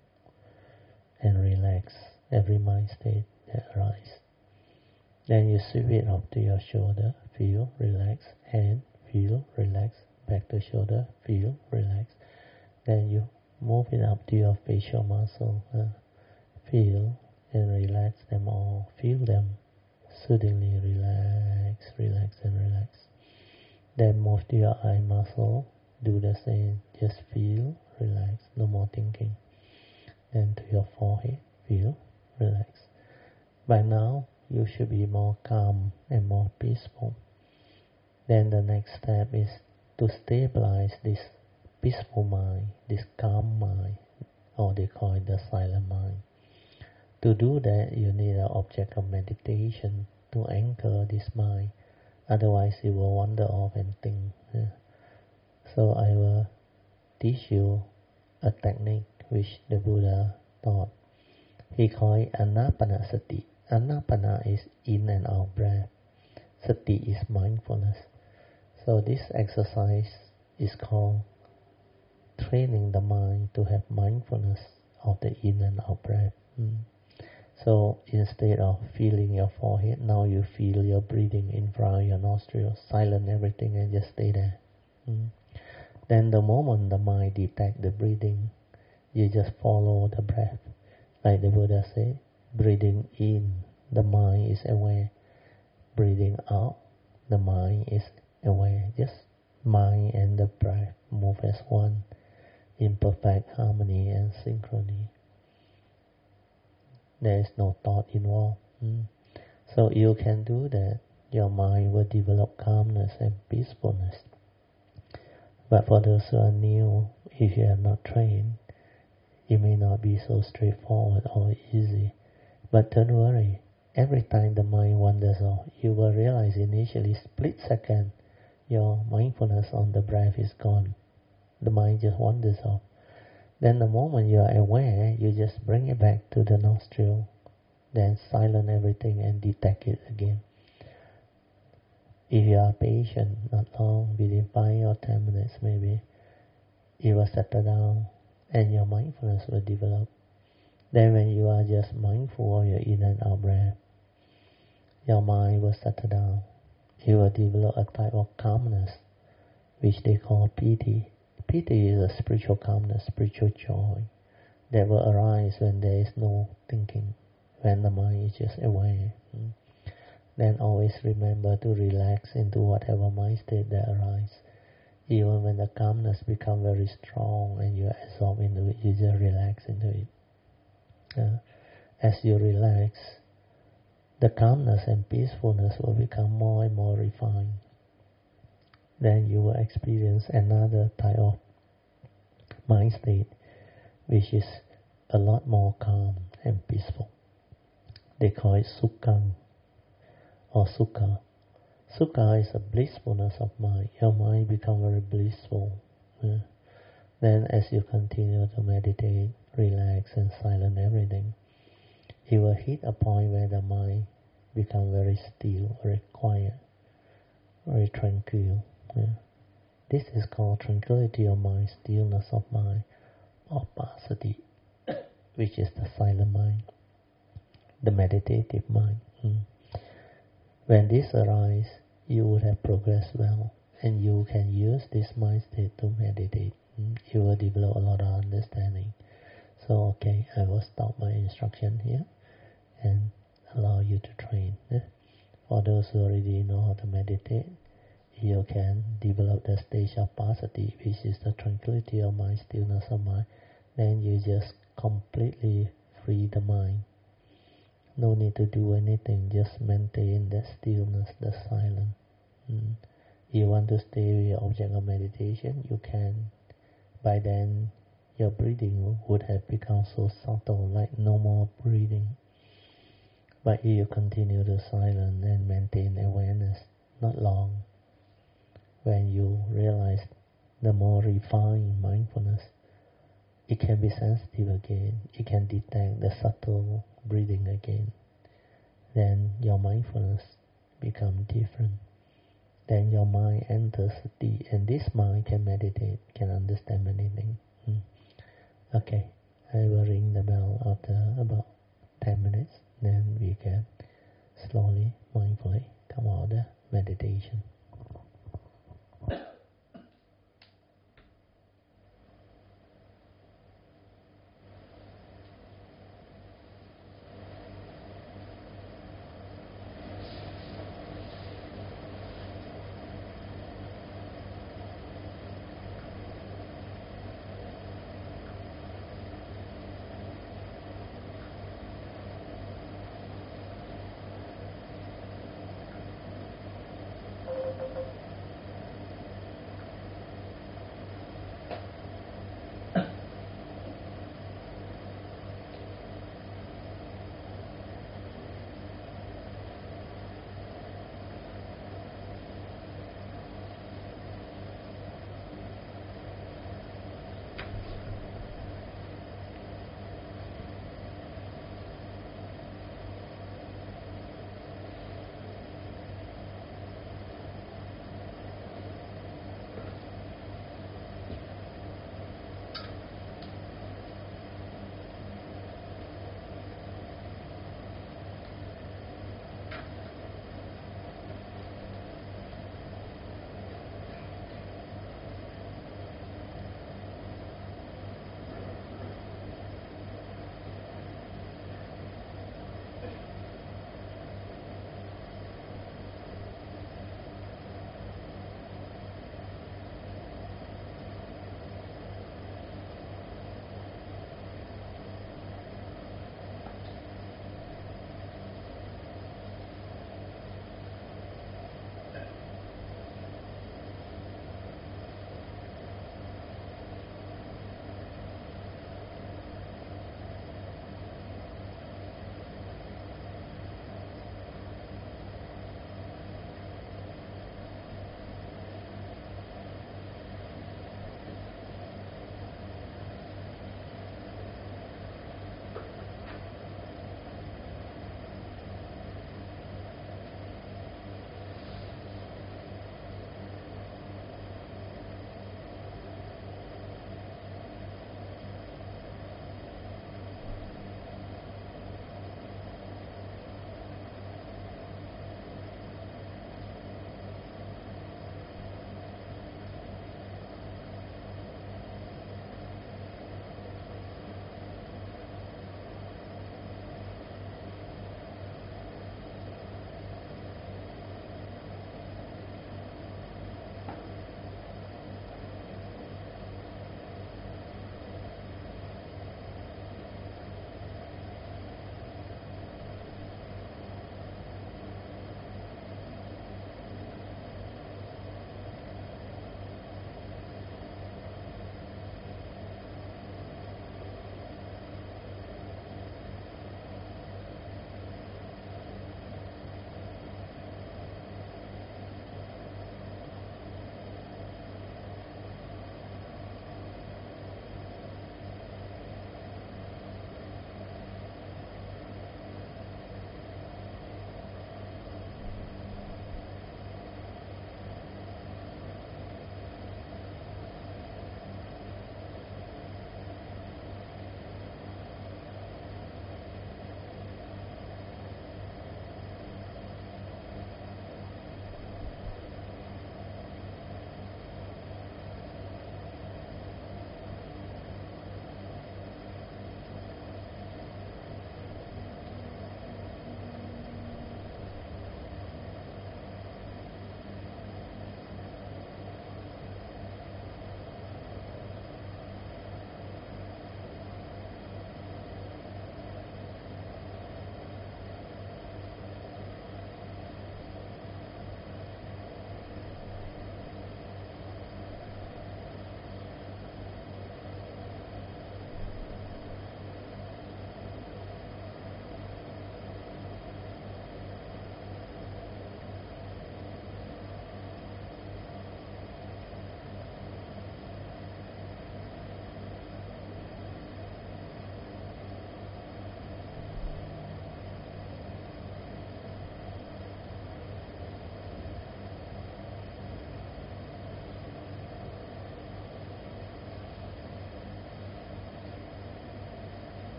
and relax every mind state that arises. Then you sweep it up to your shoulder, feel, relax. Hand, feel, relax. Back to shoulder, feel, relax. Then you move it up to your facial muscle. Uh, feel and relax them all. Feel them soothingly. Relax, relax and relax. Then move to your eye muscle. Do the same. Just feel, relax. No more thinking. Then to your forehead. Feel, relax. By now, you should be more calm and more peaceful. Then the next step is to stabilize this peaceful mind, this calm mind, or they call it the silent mind. To do that, you need an object of meditation to anchor this mind. Otherwise, it will wander off and think. Yeah. So I will teach you a technique which the Buddha taught. He called it Anapanasati. Anapana is in and out breath. Sati is mindfulness. So this exercise is called training the mind to have mindfulness of the in and out breath. Mm. So instead of feeling your forehead, now you feel your breathing in front of your nostrils. Silence everything and just stay there. Mm. Then the moment the mind detects the breathing, you just follow the breath. Like the Buddha said, breathing in, the mind is aware. Breathing out, the mind is aware. Just mind and the breath move as one in perfect harmony and synchrony. There is no thought involved. Mm. So you can do that. Your mind will develop calmness and peacefulness. But for those who are new, if you have not trained, it may not be so straightforward or easy. But don't worry. Every time the mind wanders off, you will realize initially, split second, your mindfulness on the breath is gone. The mind just wanders off. Then the moment you are aware, you just bring it back to the nostril. Then silence everything and detect it again. If you are patient, not long, within five or ten minutes maybe, it will settle down and your mindfulness will develop. Then when you are just mindful of your in and out breath, your mind will settle down. You will develop a type of calmness, which they call piti. Piti is a spiritual calmness, spiritual joy, that will arise when there is no thinking, when the mind is just aware. Then always remember to relax into whatever mind state that arises. Even when the calmness becomes very strong and you are absorbed into it, you just relax into it. Uh, as you relax, the calmness and peacefulness will become more and more refined. Then you will experience another type of mind state, which is a lot more calm and peaceful. They call it sukhang or sukha. Sukha is a blissfulness of mind. Your mind becomes very blissful. Yeah. Then as you continue to meditate, relax and silence everything, it will hit a point where the mind becomes very still, very quiet, very tranquil. Yeah. This is called tranquility of mind, stillness of mind, or passaddhi, which is the silent mind, the meditative mind. Mm. When this arises, you would have progressed well, and you can use this mind state to meditate. Mm. You will develop a lot of understanding. So, okay, I will stop my instruction here and allow you to train. Eh? For those who already know how to meditate, you can develop the stage of passaddhi, which is the tranquility of mind, stillness of mind. Then you just completely free the mind. No need to do anything, just maintain the stillness, the silence. Mm. You want to stay with your object of meditation, you can. By then, your breathing would have become so subtle, like no more breathing. But if you continue to silence and maintain awareness, not long, when you realize the more refined mindfulness, it can be sensitive again. It can detect the subtle breathing again. Then your mindfulness becomes different. Then your mind enters deep, and this mind can meditate, can understand anything. Hmm. Okay, I will ring the bell after about ten minutes. Then we can slowly, mindfully come out of the meditation.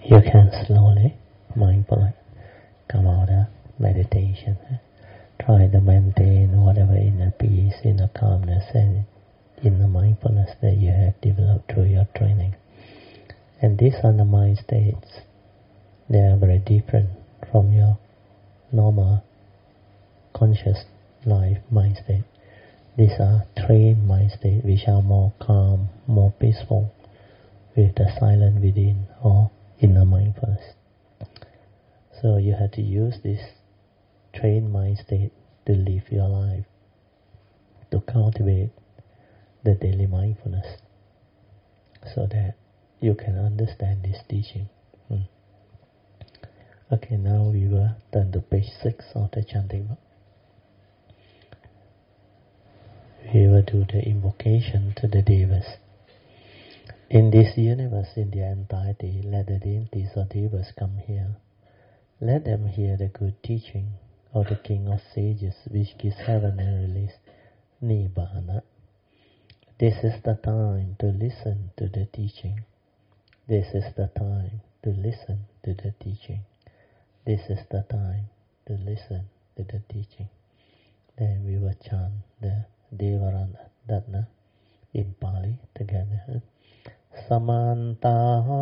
You can slowly, mindfully come out of meditation. Try to maintain whatever inner peace, inner calmness, and inner mindfulness that you have developed through your training. And these are the mind states. They are very different from your normal conscious life mind state. These are trained mind states which are more calm, more peaceful, with the silence within or inner mindfulness. So you have to use this trained mind state to live your life, to cultivate the daily mindfulness, so that you can understand this teaching. Hmm. Okay, now we will turn to page six of the chanting book. We will do the invocation to the devas. In this universe, in the entirety, let the deities or devas come here. Let them hear the good teaching of the King of Sages, which gives heaven and release, Nibbana. This is the time to listen to the teaching. This is the time to listen to the teaching. This is the time to listen to the teaching. Then we will chant the Devaratna in Pali together. Samanta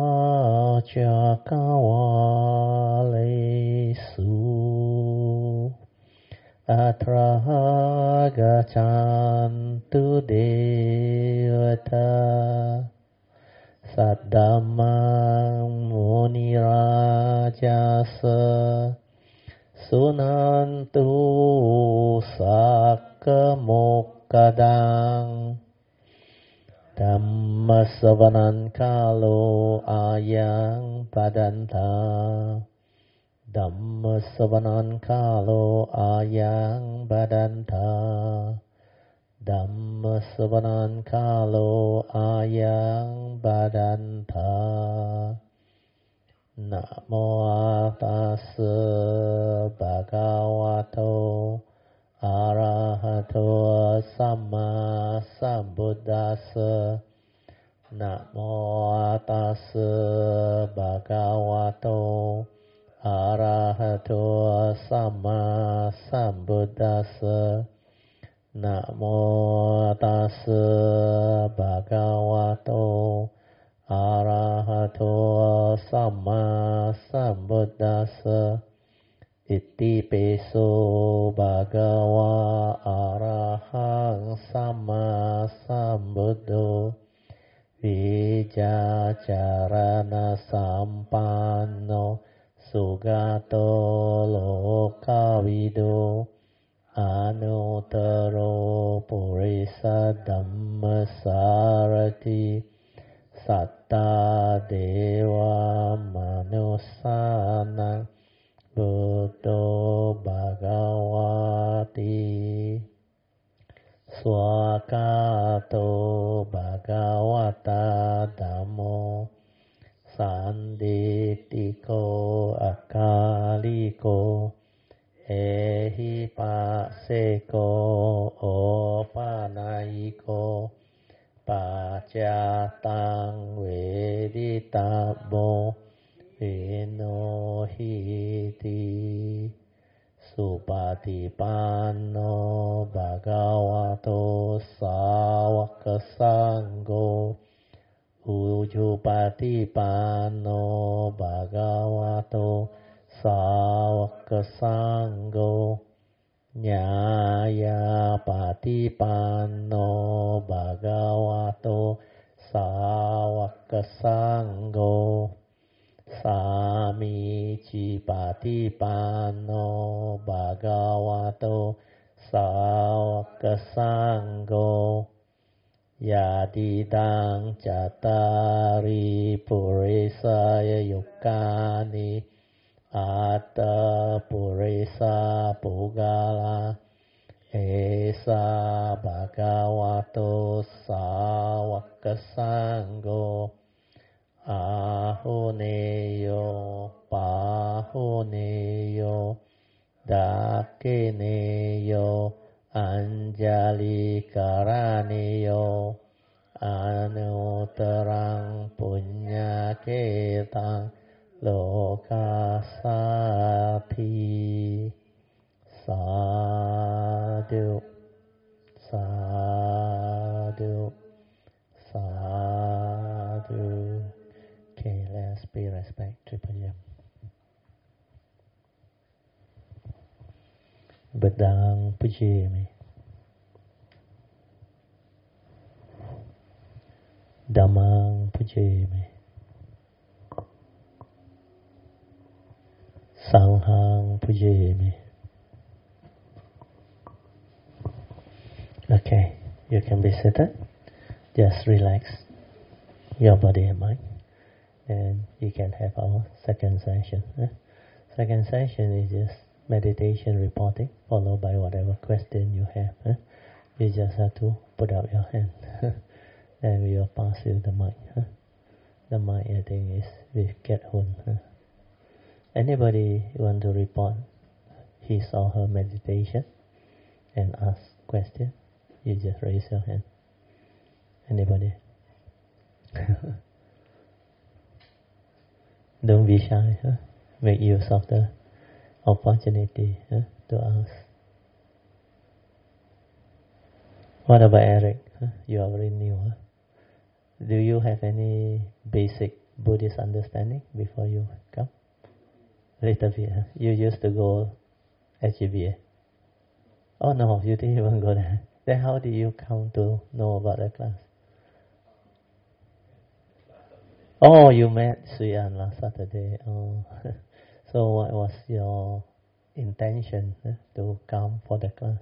Chakawalesu Atra Gachantu Devata Saddhamang Munirajasa Sunantu Sakkamokadang Dhammasavanan kalo ayang badanta Dhammasavanan kalo ayang badanta Dhammasavanan kalo ayang badanta Namo tassa bhagavato arahato samma sambuddhassa. Namo tassa bhagavato arahato samma sambuddhassa. Namo tassa bhagavato arahato samma sambuddhassa. Iti peso bhagava arahang samma sambuddho vijacarana sampanno sugato lokavido anuttaro purisa dhammasarati satta deva manusana Buddho Bhagavati Swakato Bhagavata Dhammo Sanditiko Akaliko Ehi Paseko Opanaiko Pacatang Veditabo Vino hiti Supatipanno Bhagavato Sāvaka Sangho Ujupatipanno Bhagavato Sāvaka Sangho Nyaya Patipanno Bhagavato Sāvaka Sangho Sami Cipatipanno Bhagavato Sāvaka Sangho Yadidang Cattari Purisaya Yukani Atta Purisa Pugala Esa Bhagavato Sāvaka Sangho Ahuneyo Pahuneyo Dakineyo Anjali Karaneyo Anuttarang Punya Ketang loka sati sadhu sadhu sadhu. Okay, let's pay respect to Triple Bedang pujemi, Dhammang pujemi, Sanghang pujemi. Okay, you can be seated. Just relax your body and mind, and you can have our second session. Eh? Second session is just meditation reporting, followed by whatever question you have. Eh? You just have to put out your hand, and we will pass you the mic. Eh? The mic, I think, is with Get Hun. Eh? Anybody want to report his or her meditation and ask question? You just raise your hand. Anybody? Don't be shy. Huh? Make use of the opportunity huh, to ask. What about Eric? Huh? You are very new. Huh? Do you have any basic Buddhist understanding before you come? Little bit. Huh? You used to go S G B A. Oh no, you didn't even go there. Then how did you come to know about the class? Oh, you met Sui An last Saturday. Oh. So what was your intention eh, to come for the class?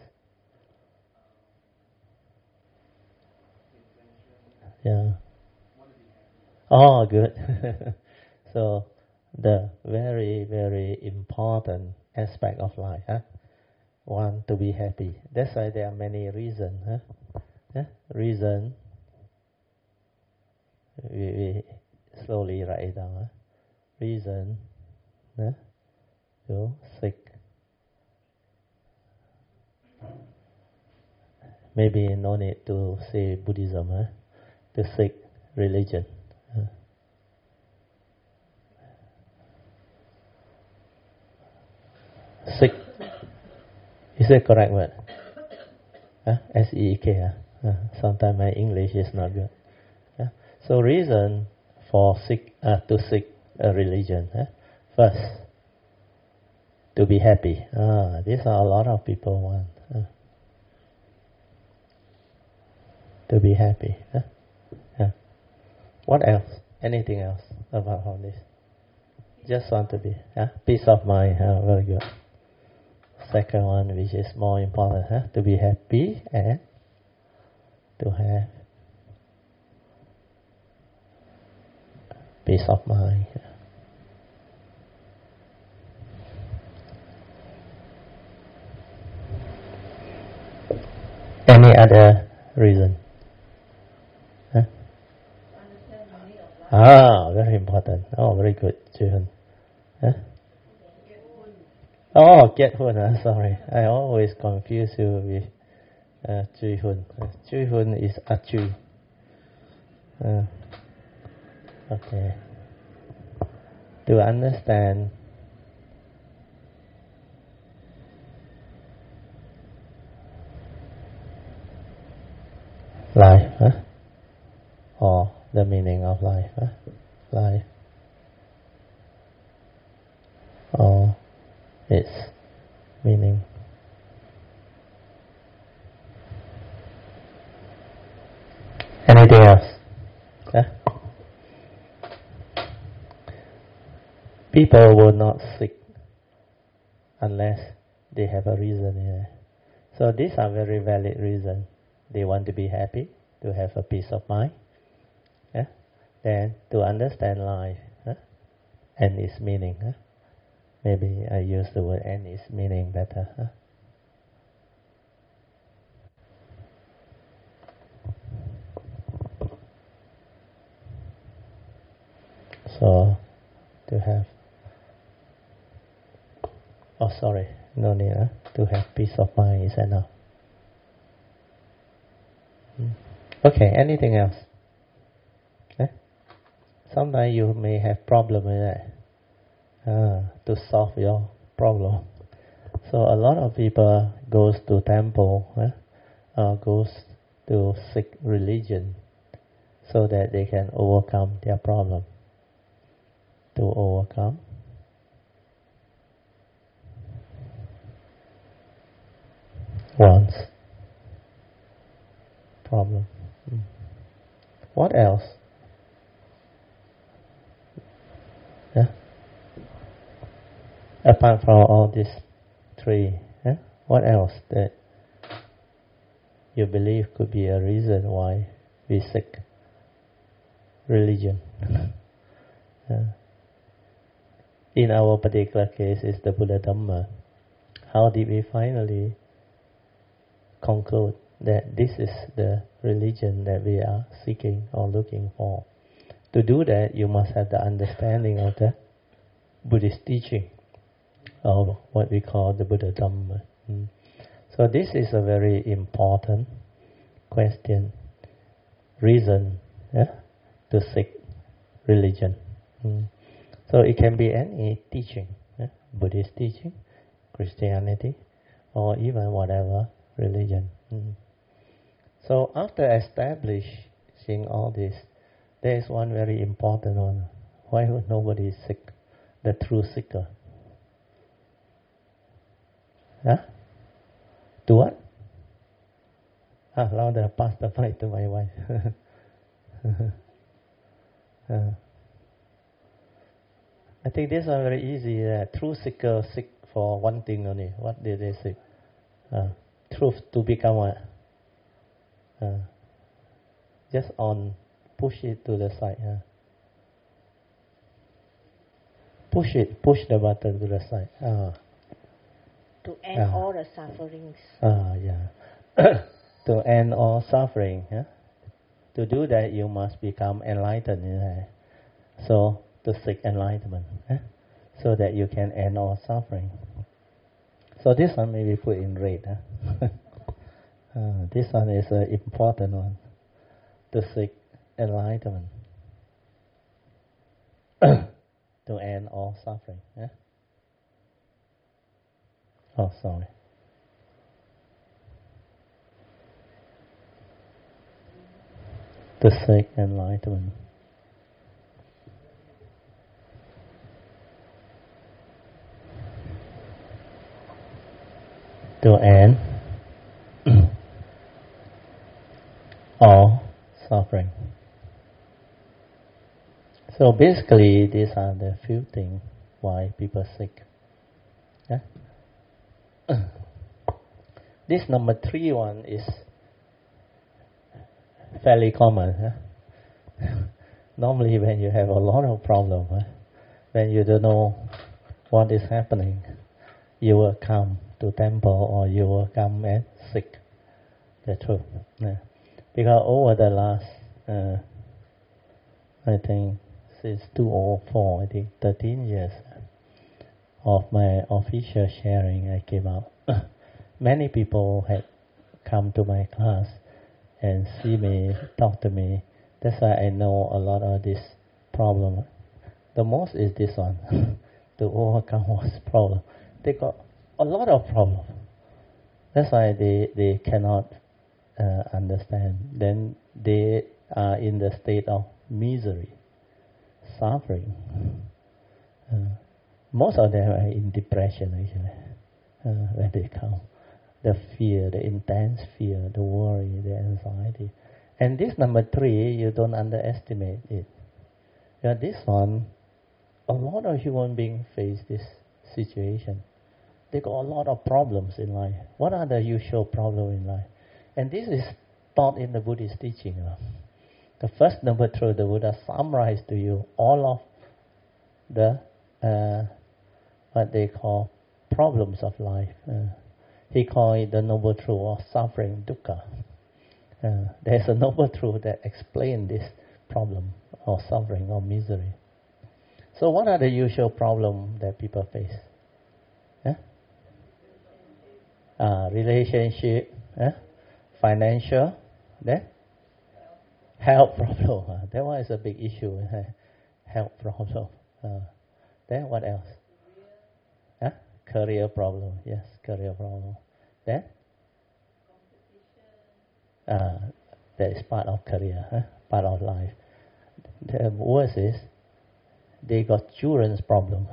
Yeah. Oh, good. So the very, very important aspect of life, huh? One, to be happy. That's why there are many reasons. Huh? Yeah? Reason, we, we slowly write it down. Huh? Reason huh? to seek. Maybe no need to say Buddhism. Huh? To seek religion. Huh? Seek. Is that correct word? Huh? S E E K. Huh? Uh, sometimes my English is not good. Huh? So reason for seek uh, to seek a religion. Huh? First, to be happy. Ah, these are a lot of people want. Huh? To be happy. Huh? Huh? What else? Anything else about all this? Just want to be. Huh? Peace of mind. Huh? Very good. Second one, which is more important, huh? To be happy and to have peace of mind. Any other reason? Huh? Ah, very important. Oh, very good, Chun. Huh? Oh, Get Hun, huh? Sorry. I always confuse you with uh, Chui Hun. Uh, Chui Hun is Achui. Uh, okay. To understand life, huh? Or the meaning of life, huh? Life. Or its meaning. Anything else? Huh? People will not seek unless they have a reason here. So these are very valid reasons. They want to be happy, to have a peace of mind, yeah? Then to understand life huh? and its meaning. Huh? Maybe I use the word and its meaning better. Huh? So to have, oh sorry, no need. Huh? To have peace of mind is enough. Hmm. Okay, anything else? Eh? Sometimes you may have problem with that. uh, to solve your problem. So a lot of people goes to temple, eh? uh, goes to seek religion, so that they can overcome their problem. To overcome one's problem. Mm. What else? Yeah? Apart from all these three, yeah? What else that you believe could be a reason why we seek religion? yeah. In our particular case, is the Buddha Dhamma. How did we finally conclude that this is the religion that we are seeking or looking for? To do that, you must have the understanding of the Buddhist teaching, or what we call the Buddha Dhamma. Mm. So this is a very important question, reason yeah, to seek religion. Mm. So it can be any teaching, yeah? Buddhist teaching, Christianity, or even whatever religion. Mm. So after establishing all this, there is one very important one. Why would nobody seek the true seeker? Huh? To what? Ah, louder, pass the mic to my wife. uh. I think this is very easy. Uh, true seeker seek for one thing only. What did they seek? Uh, truth to become what? Uh, just on, push it to the side. Uh. Push it, push the button to the side. Uh. To end uh. all the sufferings. Ah, yeah. To end all suffering. Yeah? To do that, you must become enlightened. Yeah? So, to seek enlightenment, eh? So that you can end all suffering. So this one may be put in red. Huh? uh, this one is an important one. To seek enlightenment. To end all suffering. Eh? Oh, sorry. To seek enlightenment. To end all suffering. So basically, these are the few things why people seek. Yeah? This number three one is fairly common. Huh? Normally, when you have a lot of problems, huh? When you don't know what is happening, you will come to temple, or you will come and seek the truth. Yeah. Because over the last, uh, I think, since two thousand four, I think thirteen years of my official sharing, I came out. Many people had come to my class and see me, talk to me. That's why I know a lot of this problem. The most is this one, to overcome what's problem. They got a lot of problems. That's why they, they cannot uh, understand. Then they are in the state of misery, suffering. Uh, most of them are in depression actually, uh, when they come. The fear, the intense fear, the worry, the anxiety. And this number three, you don't underestimate it. Yeah, this one, a lot of human beings face this situation. They got a lot of problems in life. What are the usual problems in life? And this is taught in the Buddhist teaching. You know. The first number three, the Buddha summarized to you all of the, uh, what they call problems of life. Uh, he called it the noble truth of suffering, dukkha. Uh, there's a noble truth that explains this problem of suffering or misery. So what are the usual problems that people face? Yeah? Uh, relationship, yeah? Financial, then health problem. Uh, that one is a big issue. Uh, health problem. Uh, Then what else? Huh? Career problem. Yes, career problem. Then? Uh, that is part of career, huh? Part of life. The worst is they got children's problem.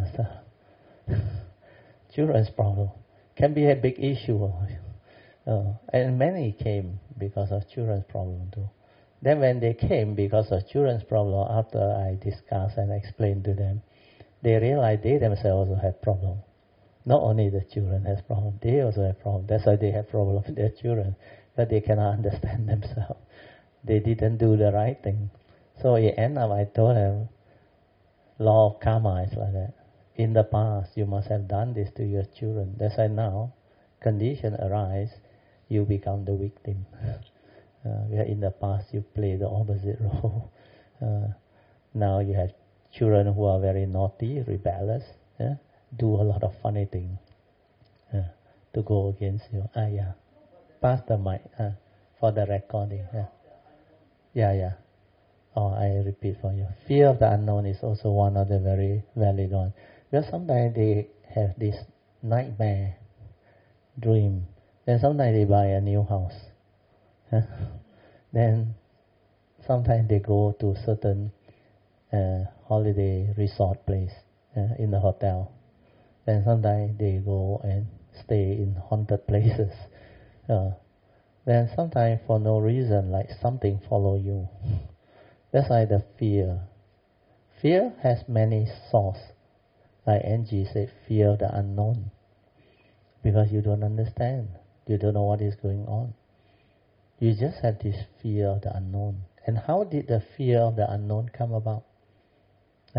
Children's problem can be a big issue. Uh, and many came because of children's problem too. Then when they came because of children's problem, after I discussed and explained to them, they realized they themselves also have problem. Not only the children has problem, they also have problem. That's why they have problem with their children, but they cannot understand themselves. They didn't do the right thing. So in the end up, I told them, law of karma is like that. In the past, you must have done this to your children. That's why now, condition arise, you become the victim. Uh, where in the past you play the opposite role. Uh, now you have children who are very naughty, rebellious, yeah? Do a lot of funny things uh, to go against you. Ah, yeah. Pass the mic uh, for the recording. Yeah, yeah. yeah. Oh, I repeat for you. Fear of the unknown is also one of the very valid ones. Because sometimes they have this nightmare dream. Then sometimes they buy a new house. Huh? Then sometimes they go to certain uh, holiday resort place uh, in the hotel. Then sometimes they go and stay in haunted places. Uh, then sometimes for no reason, like something follow you. That's why the fear. Fear has many sources. Like Angie said, fear of the unknown. Because you don't understand. You don't know what is going on. You just have this fear of the unknown. And how did the fear of the unknown come about? Huh?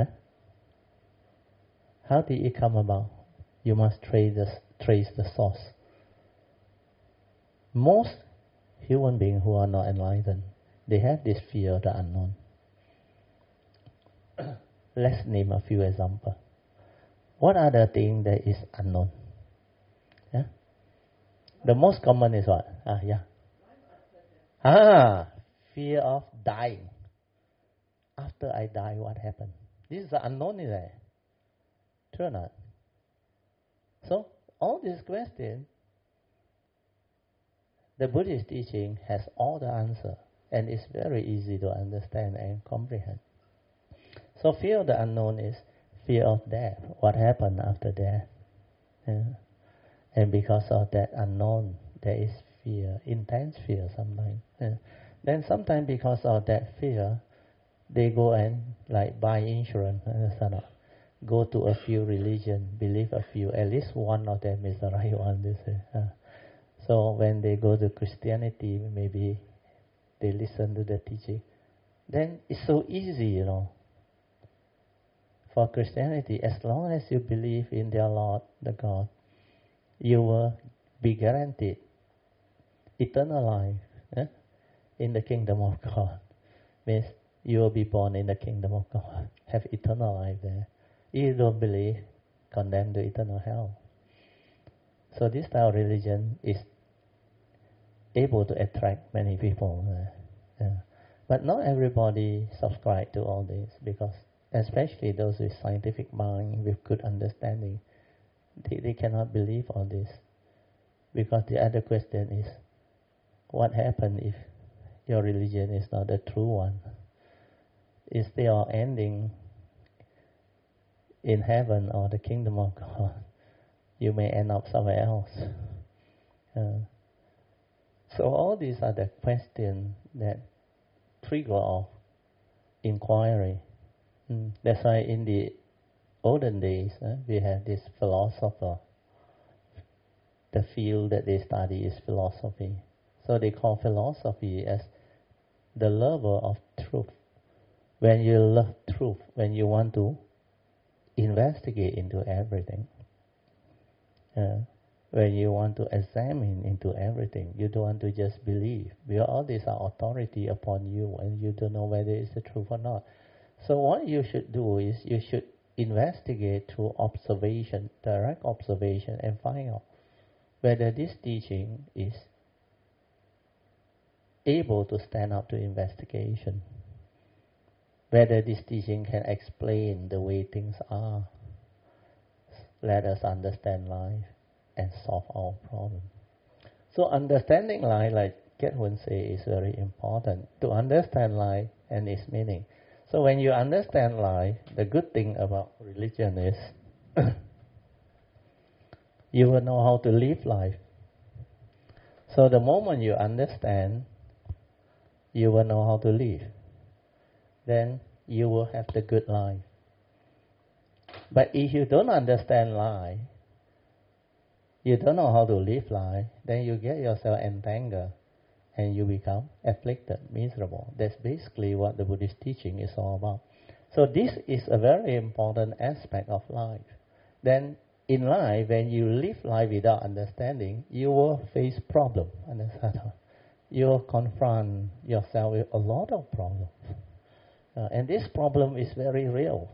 How did it come about? You must trace the, trace the source. Most human beings who are not enlightened, they have this fear of the unknown. Let's name a few examples. What are the things that is unknown? Yeah? The most common is what? Ah, yeah. Ah, fear of dying. After I die, what happened? This is the unknown, is it? True or not? So, all these questions, the Buddhist teaching has all the answer, and it's very easy to understand and comprehend. So, fear of the unknown is fear of death. What happened after death? Yeah. And because of that unknown, there is fear, intense fear sometimes. Yeah. Then sometimes because of that fear, they go and like buy insurance. Understand? Go to a few religions, believe a few. At least one of them is the right one. They say. Uh, so when they go to Christianity, maybe they listen to the teaching. Then it's so easy, you know. For Christianity, as long as you believe in their Lord, the God, you will be guaranteed eternal life eh? in the kingdom of God. Means you will be born in the kingdom of God, have eternal life there. If you don't believe, condemned to eternal hell. So this type of religion is able to attract many people. Uh, yeah. But not everybody subscribe to all this, because especially those with scientific mind, with good understanding, they, they cannot believe all this. Because the other question is, what happens if your religion is not the true one? Is they are ending in heaven or the kingdom of God? You may end up somewhere else. Uh, so all these are the questions that trigger off inquiry. Mm. That's why in the olden days, uh, we had this philosopher. The field that they study is philosophy. So they call philosophy as the lover of truth. When you love truth, when you want to investigate into everything, uh, when you want to examine into everything, you don't want to just believe. Because all these are authority upon you, and you don't know whether it's the truth or not. So what you should do is you should investigate through observation, direct observation, and find out whether this teaching is able to stand up to investigation. whether this teaching can explain the way things are. Let us understand life and solve our problem. So understanding life, like Ketvun say, is very important. To understand life and its meaning. So when you understand life, the good thing about religion is you will know how to live life. So the moment you understand, you will know how to live. Then you will have the good life. But if you don't understand life, you don't know how to live life, then you get yourself entangled and you become afflicted, miserable. That's basically what the Buddhist teaching is all about. So this is a very important aspect of life. Then in life, when you live life without understanding, you will face problems. You will confront yourself with a lot of problems. Uh, and this problem is very real.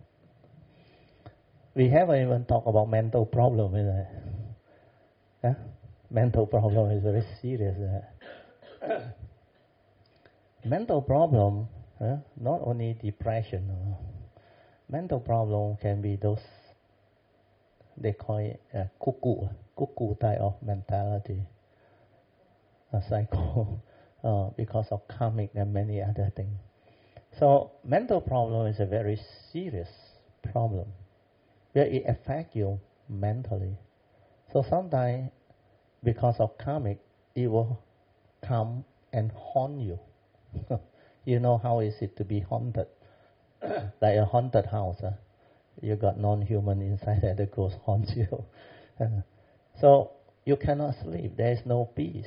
We haven't even talked about mental problem, is it? Yeah? Mental problem is very serious. Uh. Mental problem, uh, not only depression. Uh, mental problem can be those, they call it uh, cuckoo, cuckoo type of mentality, a psycho, uh, because of karmic and many other things. So mental problem is a very serious problem, where it affects you mentally. So sometimes, because of karmic, it will come and haunt you. You know how is it to be haunted? Like a haunted house. Huh? You got non-human inside there that goes haunt you. So you cannot sleep. There is no peace.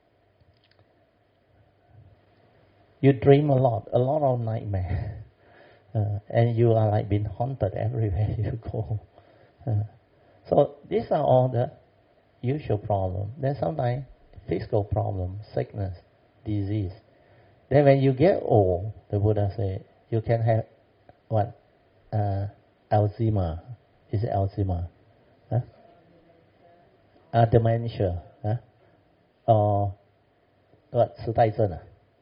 You dream a lot, a lot of nightmares. Uh, and you are like being haunted everywhere you go. Uh, so these are all the usual problems. Then sometimes physical problems, sickness, disease. Then when you get old, the Buddha said, you can have what? Uh, Alzheimer. Is it Alzheimer? Huh? Uh, dementia. Huh? Or what? 痴呆症啊?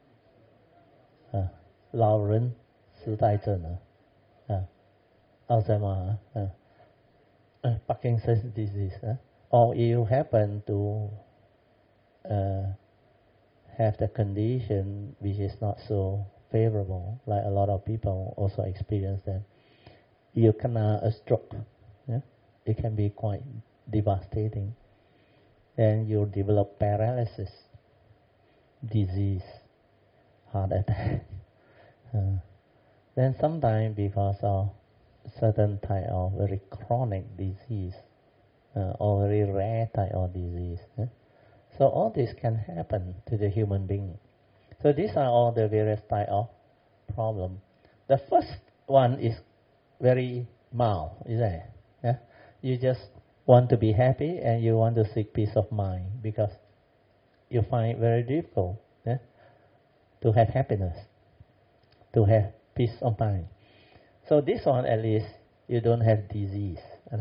Uh, 老人痴呆症啊? Uh, Alzheimer. Uh, uh, Parkinson's disease. Huh? Or you happen to uh, have the condition which is not so favorable, like a lot of people also experience that. You can uh, a stroke. Yeah? It can be quite devastating. Then you develop paralysis, disease, heart attack. Uh, then sometimes because of certain type of very chronic disease, uh, or very rare type of disease. Yeah? So all this can happen to the human being. So these are all the various type of problem. The first one is very mild, isn't it? Yeah? You just want to be happy and you want to seek peace of mind because you find it very difficult, yeah? To have happiness, to have peace of mind. So this one, at least, you don't have disease.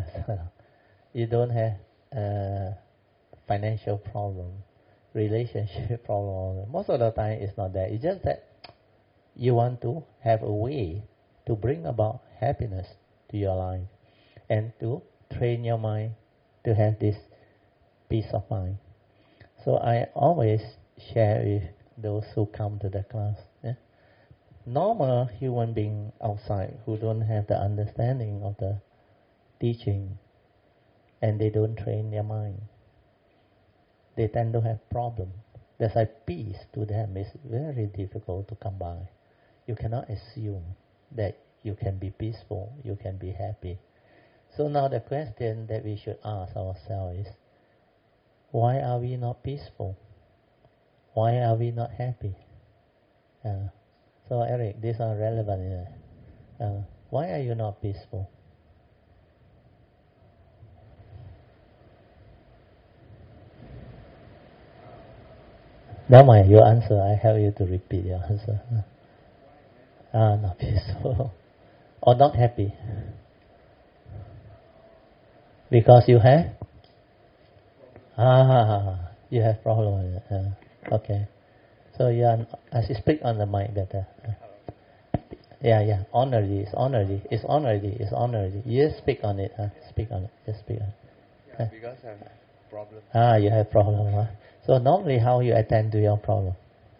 You don't have uh, financial problem, relationship problem. Most of the time it's not that. It's just that you want to have a way to bring about happiness to your life and to train your mind to have this peace of mind. So I always share with those who come to the class. Yeah? Normal human being outside who don't have the understanding of the teaching and they don't train their mind, they tend to have problems. That's why peace to them is very difficult to come by. You cannot assume that you can be peaceful, you can be happy. So now the question that we should ask ourselves is, why are we not peaceful? Why are we not happy? Uh, so Eric, these are relevant. Uh, why are you not peaceful? Never mind, your answer. I help you to repeat your answer. Ah, not peaceful. Or not happy. Because you have? Ah, you have problem. Uh, okay. So you are, I should speak on the mic better. Yeah, yeah. Already, it's already, it's already, it's already. You just speak on it, huh? Speak on it. Just speak on it. Yeah, because I have problem. Ah, you have problem, huh? So normally, how you attend to your problem?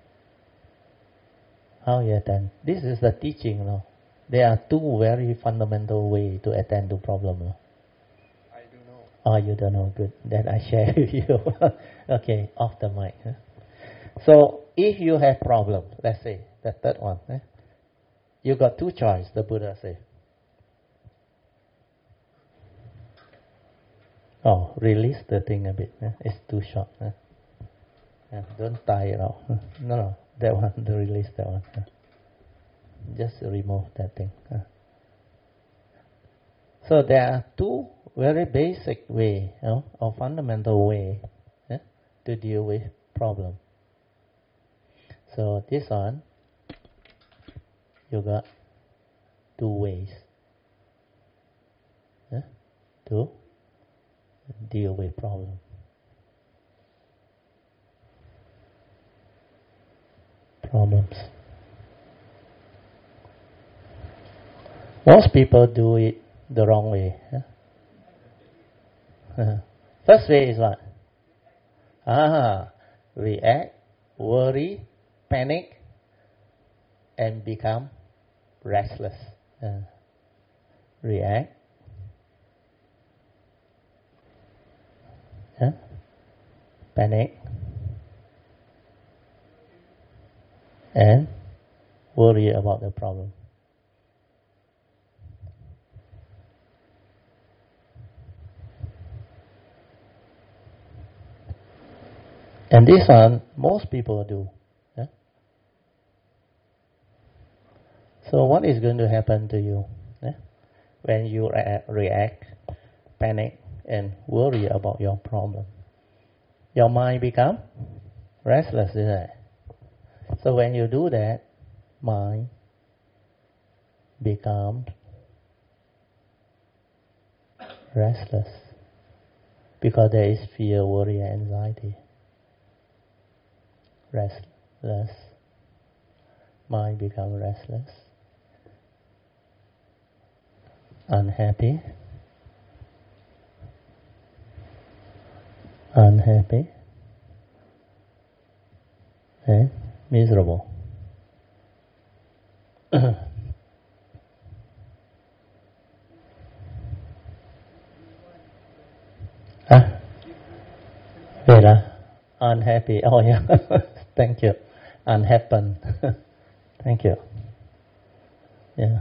How you attend? This is the teaching, no? There are two very fundamental ways to attend to problem, no? I do know. Oh, you don't know. Good. Then I share with you. Okay, off the mic. Huh? So if you have problem, let's say the third one, eh? You got two choices. The Buddha said. Oh, release the thing a bit. Eh? It's too short. Eh? Yeah, don't tie it out. No, no, that one. To release that one. Eh? Just remove that thing. Eh? So there are two very basic way, you know, or fundamental way eh, to deal with problem. So this one, you got two ways eh, to deal with problem. Problems. Most people do it the wrong way. Eh? First way is what? Ah, react, worry, panic, and become restless. Uh, react, uh, panic, and worry about the problem. And this one, most people do. Yeah? So what is going to happen to you yeah? when you re- react, panic, and worry about your problem? Your mind become restless, isn't it? So when you do that, mind becomes restless because there is fear, worry, and anxiety. Restless. Mind becomes restless. Unhappy. Unhappy. And miserable. Ah, Vera, unhappy. Oh yeah, thank you. Unhappen. Thank you. Yeah.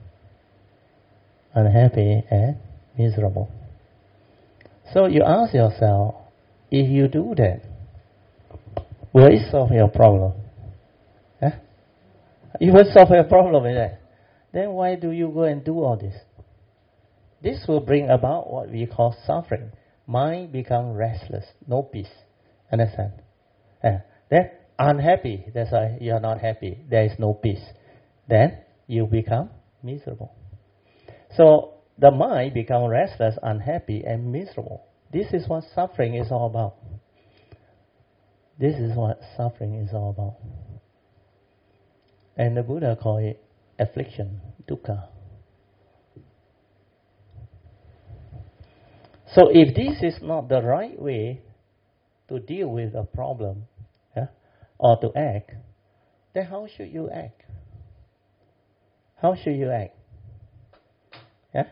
Unhappy and miserable. So you ask yourself, if you do that, will it solve your problem? Huh? You will solve your problem with that. Then why do you go and do all this? This will bring about what we call suffering. Mind become restless, no peace. Understand? Uh, then unhappy, that's why you are not happy. There is no peace. Then you become miserable. So the mind become restless, unhappy, and miserable. This is what suffering is all about. This is what suffering is all about. And the Buddha called it affliction, dukkha. So if this is not the right way to deal with a problem yeah, or to act, then how should you act? How should you act? Yeah?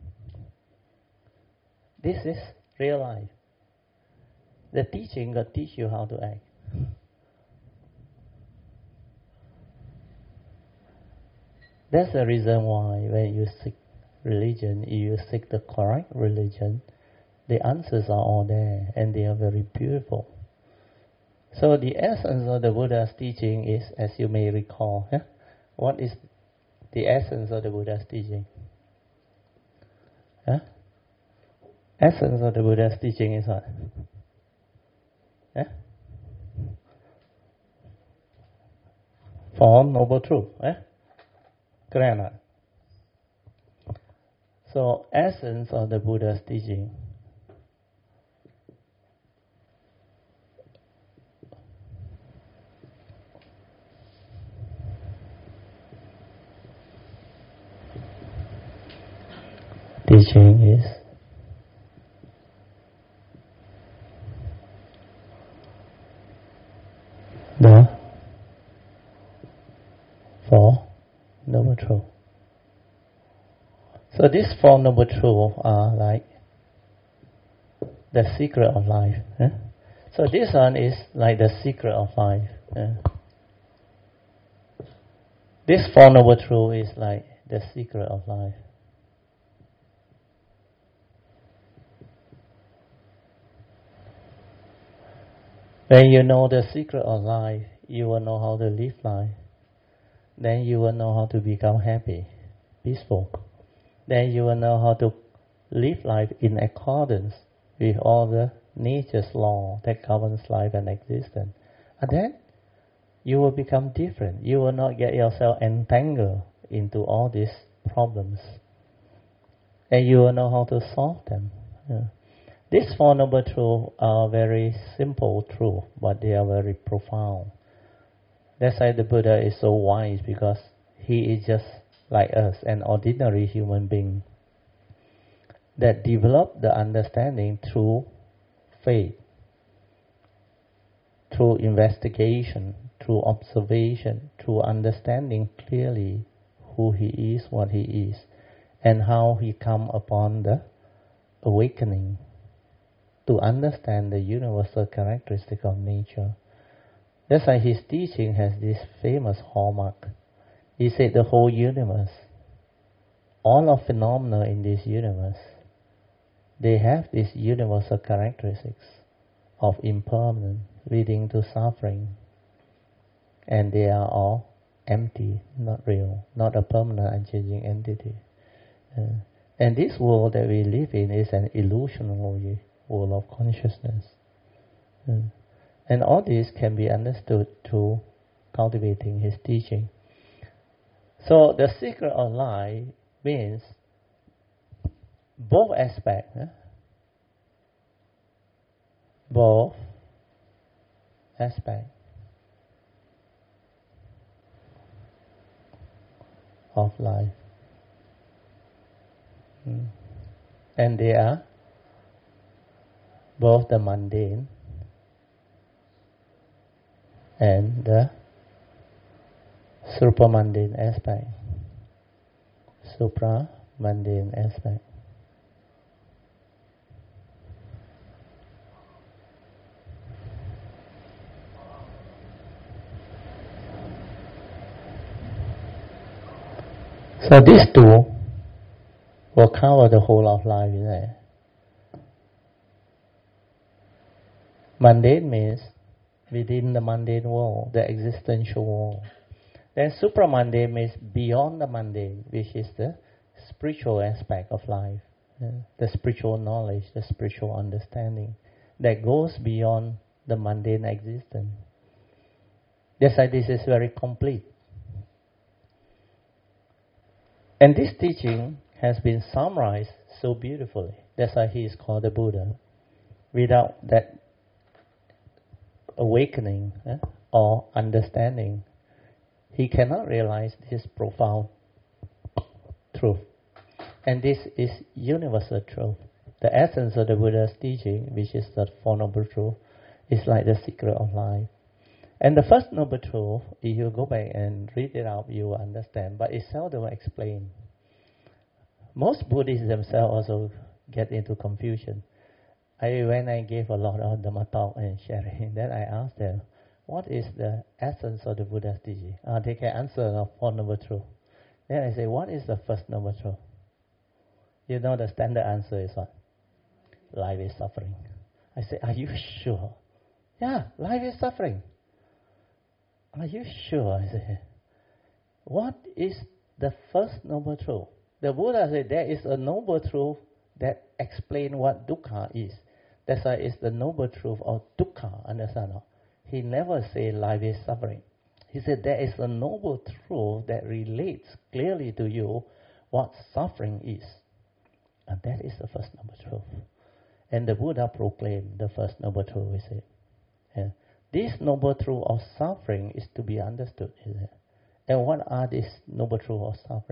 This is real life. The teaching will teach you how to act. That's the reason why when you seek religion, if you seek the correct religion, the answers are all there and they are very beautiful. So the essence of the Buddha's teaching is, as you may recall, yeah? What is the essence of the Buddha's teaching? Yeah? Essence of the Buddha's teaching is what? Yeah? Four Noble Truth. Yeah? Correct or not? So essence of the Buddha's teaching teaching is the Four Noble Truths. So these Four Noble Truths are like the secret of life. Eh? So this one is like the secret of life. Eh? This Four Noble Truths is like the secret of life. When you know the secret of life, you will know how to live life. Then you will know how to become happy, peaceful. Then you will know how to live life in accordance with all the nature's law that governs life and existence. And then you will become different. You will not get yourself entangled into all these problems. And you will know how to solve them. Yeah. These Four Noble Truths are very simple truths, but they are very profound. That's why the Buddha is so wise, because he is just like us, an ordinary human being that developed the understanding through faith, through investigation, through observation, through understanding clearly who he is, what he is, and how he come upon the awakening to understand the universal characteristic of nature. That's why his teaching has this famous hallmark. He said the whole universe, all of phenomena in this universe, they have these universal characteristics of impermanence leading to suffering. And they are all empty, not real, not a permanent unchanging entity. Uh, and this world that we live in is an illusionary world of consciousness. Uh, and all this can be understood through cultivating his teaching. So the secret of life means both aspects, eh? both aspects of life. Mm. And they are both the mundane and the supramundane aspect. Supramundane aspect. So these two will cover the whole of life, isn't it? Mundane means within the mundane world, the existential world. Then supramundane means beyond the mundane, which is the spiritual aspect of life, yeah? The spiritual knowledge, the spiritual understanding that goes beyond the mundane existence. That's why this is very complete. And this teaching has been summarized so beautifully. That's why he is called the Buddha. Without that awakening eh, or understanding, he cannot realize this profound truth. And this is universal truth. The essence of the Buddha's teaching, which is the Four Noble Truths, is like the secret of life. And the first Noble Truth, if you go back and read it out, you will understand, but it's seldom explained. Most Buddhists themselves also get into confusion. I, when I gave a lot of Dhamma talk and sharing, then I asked them, what is the essence of the Buddha's teaching? Uh, they can answer the Four Noble Truths. Then I say, what is the first Noble Truth? You know the standard answer is what? Life is suffering. I say, are you sure? Yeah, life is suffering. Are you sure? I say, what is the first Noble Truth? The Buddha said there is a Noble Truth that explains what dukkha is. That's why it's the Noble Truth of dukkha, understand? He never said life is suffering. He said there is a Noble Truth that relates clearly to you what suffering is. And that is the first Noble Truth. And the Buddha proclaimed the first Noble Truth, he said. Yeah. This Noble Truth of suffering is to be understood, is it? And what are these Noble Truths of suffering?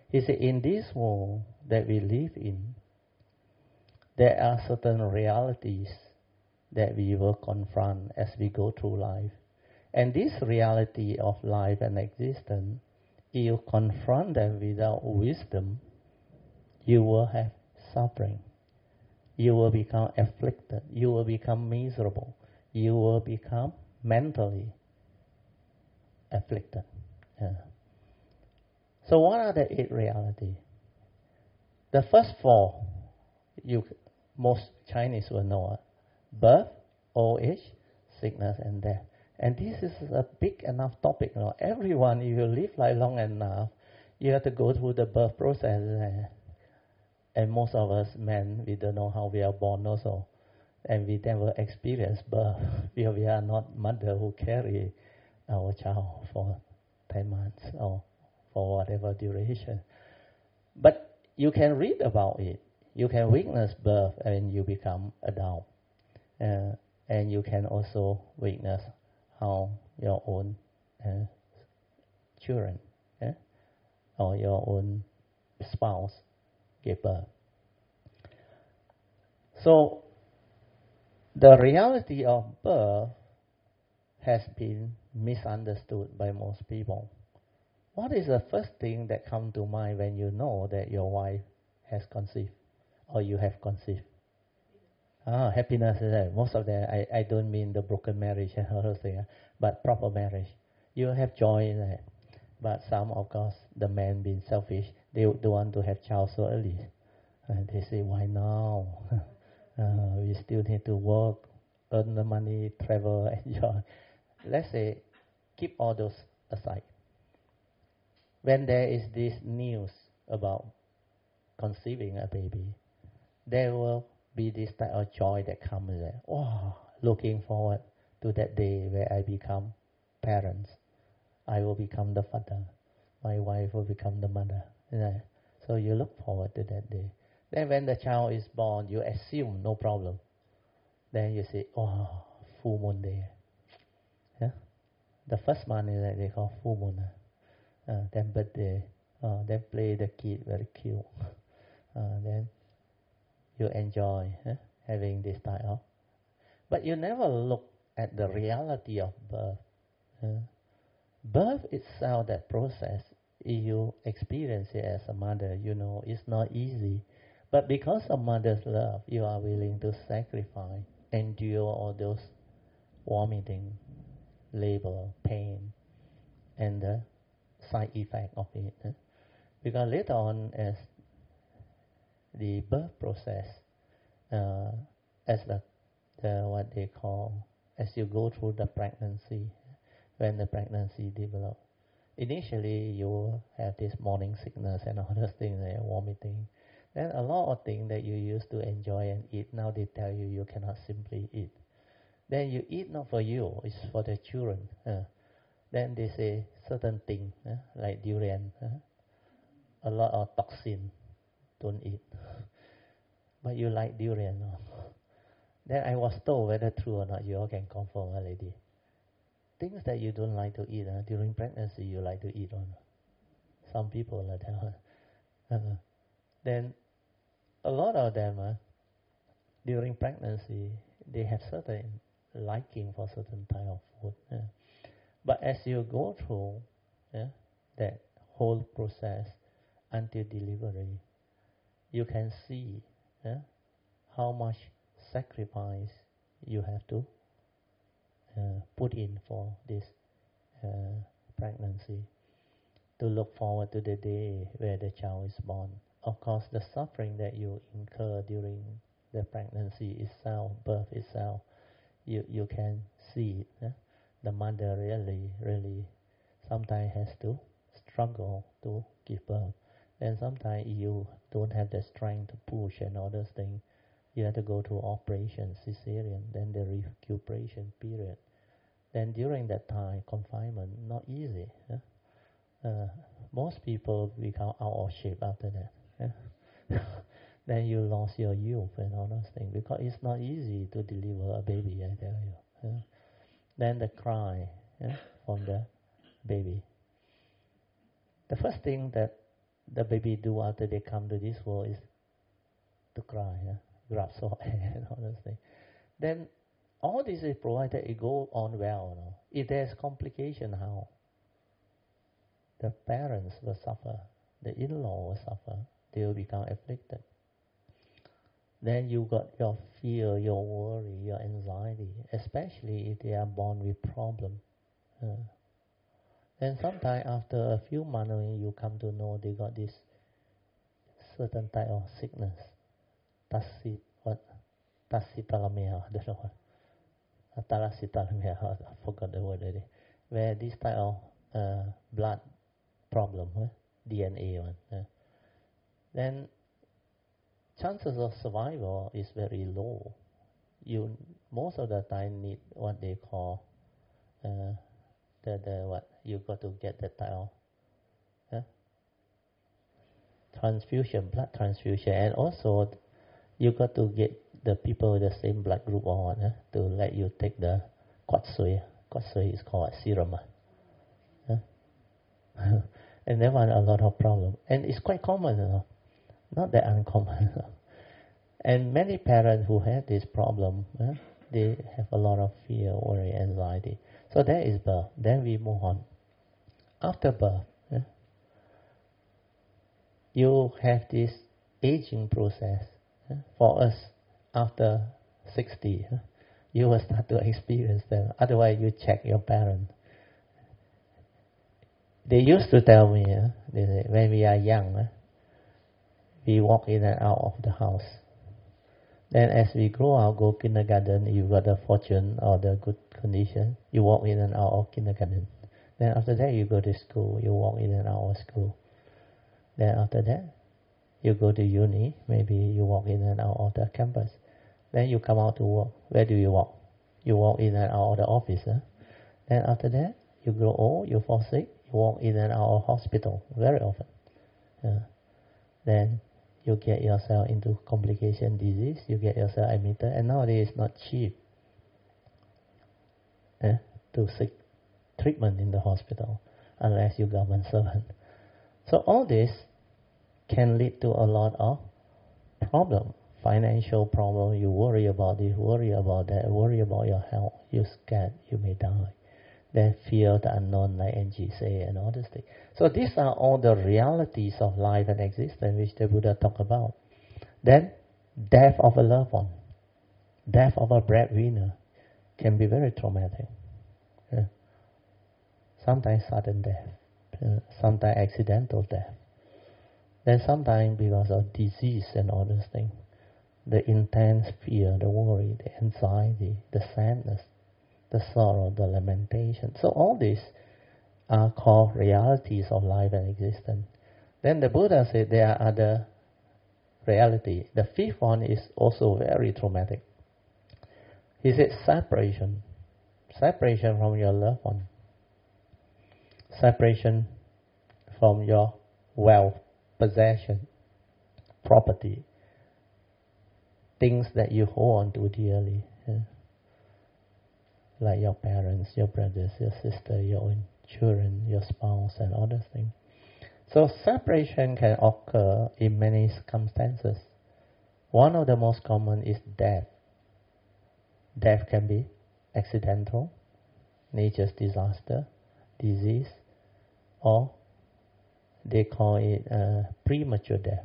He said, in this world that we live in, there are certain realities that we will confront as we go through life. And this reality of life and existence, if you confront them without wisdom, you will have suffering. You will become afflicted. You will become miserable. You will become mentally afflicted. Yeah. So what are the eight realities? The first four, you most Chinese will know it. Birth, old age, sickness, and death. And this is a big enough topic. You know. Everyone, if you live like long enough, you have to go through the birth process. And most of us men, we don't know how we are born also. And we never experience birth. We we are not mother who carry our child for ten months or for whatever duration. But you can read about it. You can witness birth and you become adult. Uh, and you can also witness how your own uh, children uh, or your own spouse give birth. So the reality of birth has been misunderstood by most people. What is the first thing that comes to mind when you know that your wife has conceived or you have conceived? Ah, happiness. Most of them, I, I don't mean the broken marriage and all those things, but proper marriage. You have joy in it. But some, of course, the men being selfish, they don't want to have child so early. And they say, why now? uh, we still need to work, earn the money, travel, enjoy. Let's say, keep all those aside. When there is this news about conceiving a baby, there will be this type of joy that comes there. Wow, looking forward to that day where I become parents. I will become the father. My wife will become the mother. Yeah. So you look forward to that day. Then when the child is born, you assume no problem. Then you say, oh, full moon day. Yeah? The first month is like they call full moon. Uh, then birthday. Uh, then play the kid, very cute. Uh, then you enjoy eh, having this type of. But you never look at the reality of birth. Eh? Birth itself, that process, if you experience it as a mother, you know it's not easy. But because of mother's love, you are willing to sacrifice, endure all those vomiting, labor, pain, and the side effect of it. Eh? Because later on, as the birth process, uh, as the, the what they call, as you go through the pregnancy, when the pregnancy develops, initially you have this morning sickness and all those things, like vomiting. Then a lot of things that you used to enjoy and eat, now they tell you you cannot simply eat. Then you eat not for you, it's for the children. Uh, then they say certain things, uh, like durian, uh, a lot of toxin, don't eat. But you like durian, no? Then I was told whether true or not, you all can confirm, uh, lady. Things that you don't like to eat, uh, during pregnancy you like to eat on. Some people like that. Uh, then a lot of them, uh, during pregnancy, they have certain liking for certain type of food. Uh. But as you go through uh, that whole process until delivery, you can see uh, how much sacrifice you have to uh, put in for this uh, pregnancy, to look forward to the day where the child is born. Of course, the suffering that you incur during the pregnancy itself, birth itself, you, you can see it. Eh? The mother really, really sometimes has to struggle to give birth. And sometimes you don't have the strength to push and all those things. You have to go to operation, cesarean, then the recuperation period. Then during that time, confinement, not easy. Eh? Uh, most people become out of shape after that. Eh? Then you lost your youth and all those things, because it's not easy to deliver a baby, I tell you. Yeah. Then the cry yeah, from the baby. The first thing that the baby do after they come to this world is to cry, yeah? grab sore air and all those things. Then all this is provided it go on well. No? If there's complication, how? The parents will suffer. The in-law will suffer. They will become afflicted. Then you got your fear, your worry, your anxiety, especially if they are born with problem. Uh, then sometimes after a few months, you come to know they got this certain type of sickness. Tassi, what? Thalassemia, I don't know what. Thalassemia, I forgot the word already. Where this type of uh, blood problem, huh? D N A one. Uh. Then chances of survival is very low. You most of the time need what they call uh, the the what you got to get the type of uh, transfusion, blood transfusion, and also you got to get the people with the same blood group on uh, to let you take the quat sui. Quat sui is called serum. Uh. And there are a lot of problems, and it's quite common, you know? Not that uncommon. And many parents who have this problem, eh, they have a lot of fear, worry, anxiety. So that is birth. Then we move on. After birth, eh, you have this aging process. Eh, for us, after sixty, eh, you will start to experience them. Otherwise, you check your parents. They used to tell me, eh, they say, when we are young, eh, we walk in and out of the house. Then as we grow up, go kindergarten, you got the fortune or the good condition, you walk in and out of kindergarten. Then after that, you go to school, you walk in and out of school. Then after that, you go to uni, maybe you walk in and out of the campus. Then you come out to work. Where do you walk? You walk in and out of the office. Huh? Then after that, you grow old, you fall sick, you walk in and out of hospital very often. Yeah. Then you get yourself into complication disease, you get yourself admitted, and nowadays it's not cheap eh, to seek treatment in the hospital unless you're government servant. So all this can lead to a lot of problem, financial problem. You worry about this, worry about that, worry about your health. You're scared you may die. Then fear the unknown, like Angie say, and all these things. So these are all the realities of life and existence which the Buddha talked about. Then death of a loved one, death of a breadwinner can be very traumatic. Yeah. Sometimes sudden death, uh, sometimes accidental death. Then sometimes because of disease and all those things. The intense fear, the worry, the anxiety, the sadness, the sorrow, the lamentation. So all these are called realities of life and existence. Then the Buddha said there are other realities. The fifth one is also very traumatic. He said separation. Separation from your loved one. Separation from your wealth, possession, property. Things that you hold on to dearly. Yeah. Like your parents, your brothers, your sister, your own children, your spouse, and all those things. So separation can occur in many circumstances. One of the most common is death. Death can be accidental, nature's disaster, disease, or they call it uh, premature death,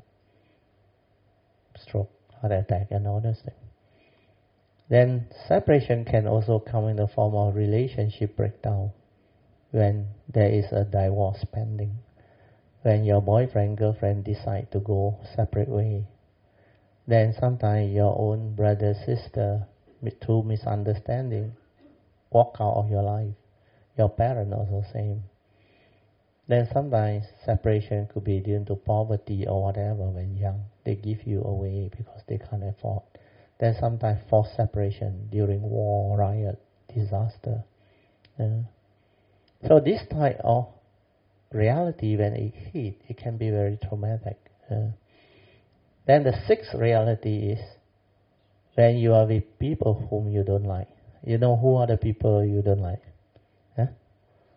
stroke, heart attack, and all those things. Then separation can also come in the form of relationship breakdown when there is a divorce pending, when your boyfriend, girlfriend decide to go separate way. Then sometimes your own brother, sister, through misunderstanding, walk out of your life. Your parent also same. Then sometimes separation could be due to poverty or whatever when young. They give you away because they can't afford. Then sometimes forced separation during war, riot, disaster. Uh, so this type of reality, when it hit, it can be very traumatic. Uh, then the sixth reality is when you are with people whom you don't like. You know who are the people you don't like? Huh?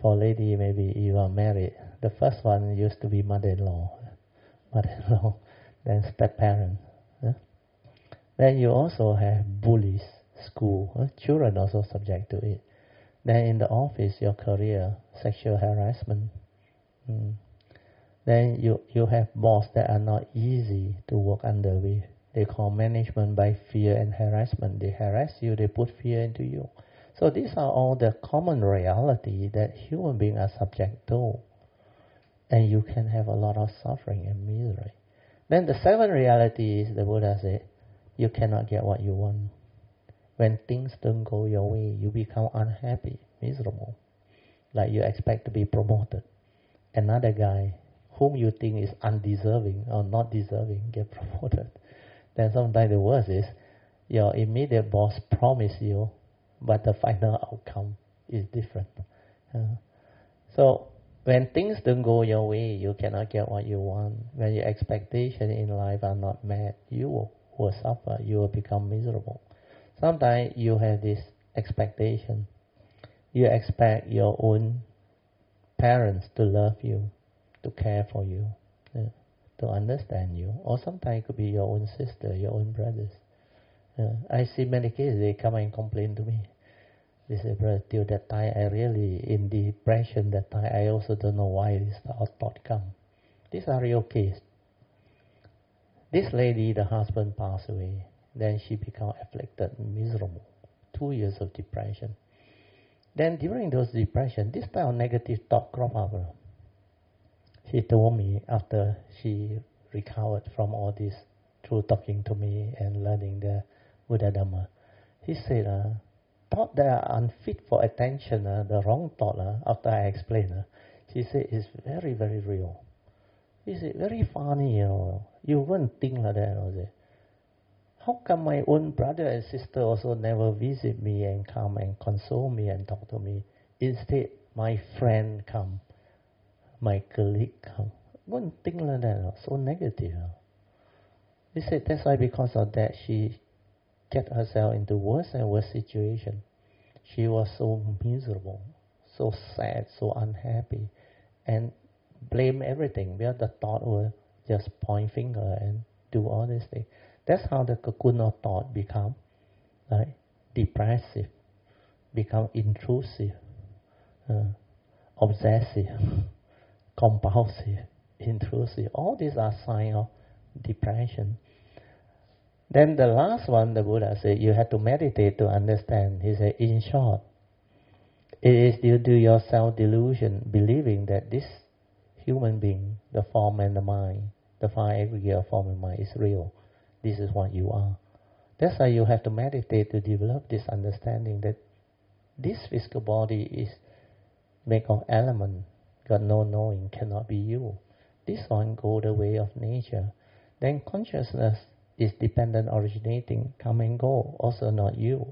for lady, maybe you are married. The first one used to be mother-in-law, mother-in-law, then step-parent. Huh? Then you also have bullies, school. Huh? Children also subject to it. Then in the office, your career, sexual harassment. Mm. Then you, you have boss that are not easy to work under with. They call management by fear and harassment. They harass you, they put fear into you. So these are all the common reality that human beings are subject to. And you can have a lot of suffering and misery. Then the seventh reality is, the Buddha said, you cannot get what you want. When things don't go your way, you become unhappy, miserable. Like you expect to be promoted. Another guy whom you think is undeserving or not deserving get promoted. Then sometimes the worst is, your immediate boss promised you, but the final outcome is different. Uh, so when things don't go your way, you cannot get what you want. When your expectations in life are not met, you will, will suffer, you will become miserable. Sometimes you have this expectation. You expect your own parents to love you, to care for you, uh, to understand you. Or sometimes it could be your own sister, your own brothers. Uh, I see many cases, they come and complain to me. They say, brother, till that time I really in depression, that time I also don't know why this thought come. These are real cases. This lady, the husband passed away. Then she became afflicted, miserable. Two years of depression. Then during those depression, this type of negative thought crop up. She told me after she recovered from all this through talking to me and learning the Buddha Dhamma. He said, uh, thought that are unfit for attention, uh, the wrong thought, uh, after I explained, uh, she said, it's very, very real. He said, very funny, you know. You wouldn't think like that. I say, how come my own brother and sister also never visit me and come and console me and talk to me? Instead, my friend come, my colleague come. Wouldn't think like that, so negative. He said that's why because of that she get herself into worse and worse situation. She was so miserable, so sad, so unhappy, and blame everything because the thought will just point finger and do all these things. That's how the cocoon of thought become like depressive, become intrusive, uh, obsessive, compulsive, intrusive. All these are signs of depression. Then the last one, the Buddha said, you have to meditate to understand. He said, in short, it is due to your self-delusion, believing that this human being, the form and the mind, the five aggregate of form and mind is real. This is what you are. That's why you have to meditate to develop this understanding that this physical body is made of element, got no knowing, cannot be you. This one go the way of nature. Then consciousness is dependent, originating, come and go, also not you.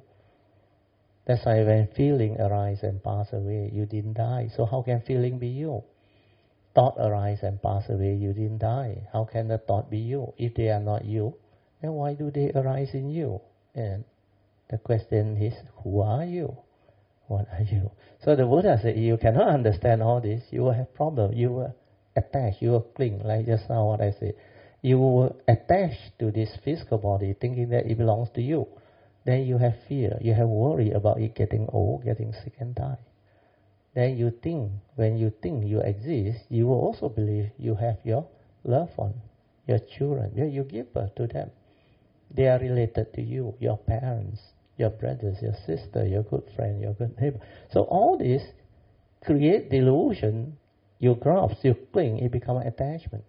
That's why when feeling arise and pass away, you didn't die. So how can feeling be you? Thought arise and pass away, you didn't die. How can the thought be you? If they are not you, then why do they arise in you? And the question is, who are you? What are you? So the Buddha said, you cannot understand all this, you will have problem. You will attach, you will cling, like just now what I said. You will attach to this physical body, thinking that it belongs to you. Then you have fear, you have worry about it getting old, getting sick and die. Then you think, when you think you exist, you will also believe you have your loved one, your children. You give birth to them. They are related to you, your parents, your brothers, your sister, your good friend, your good neighbor. So all this create delusion. You grasp, you cling, it becomes attachment.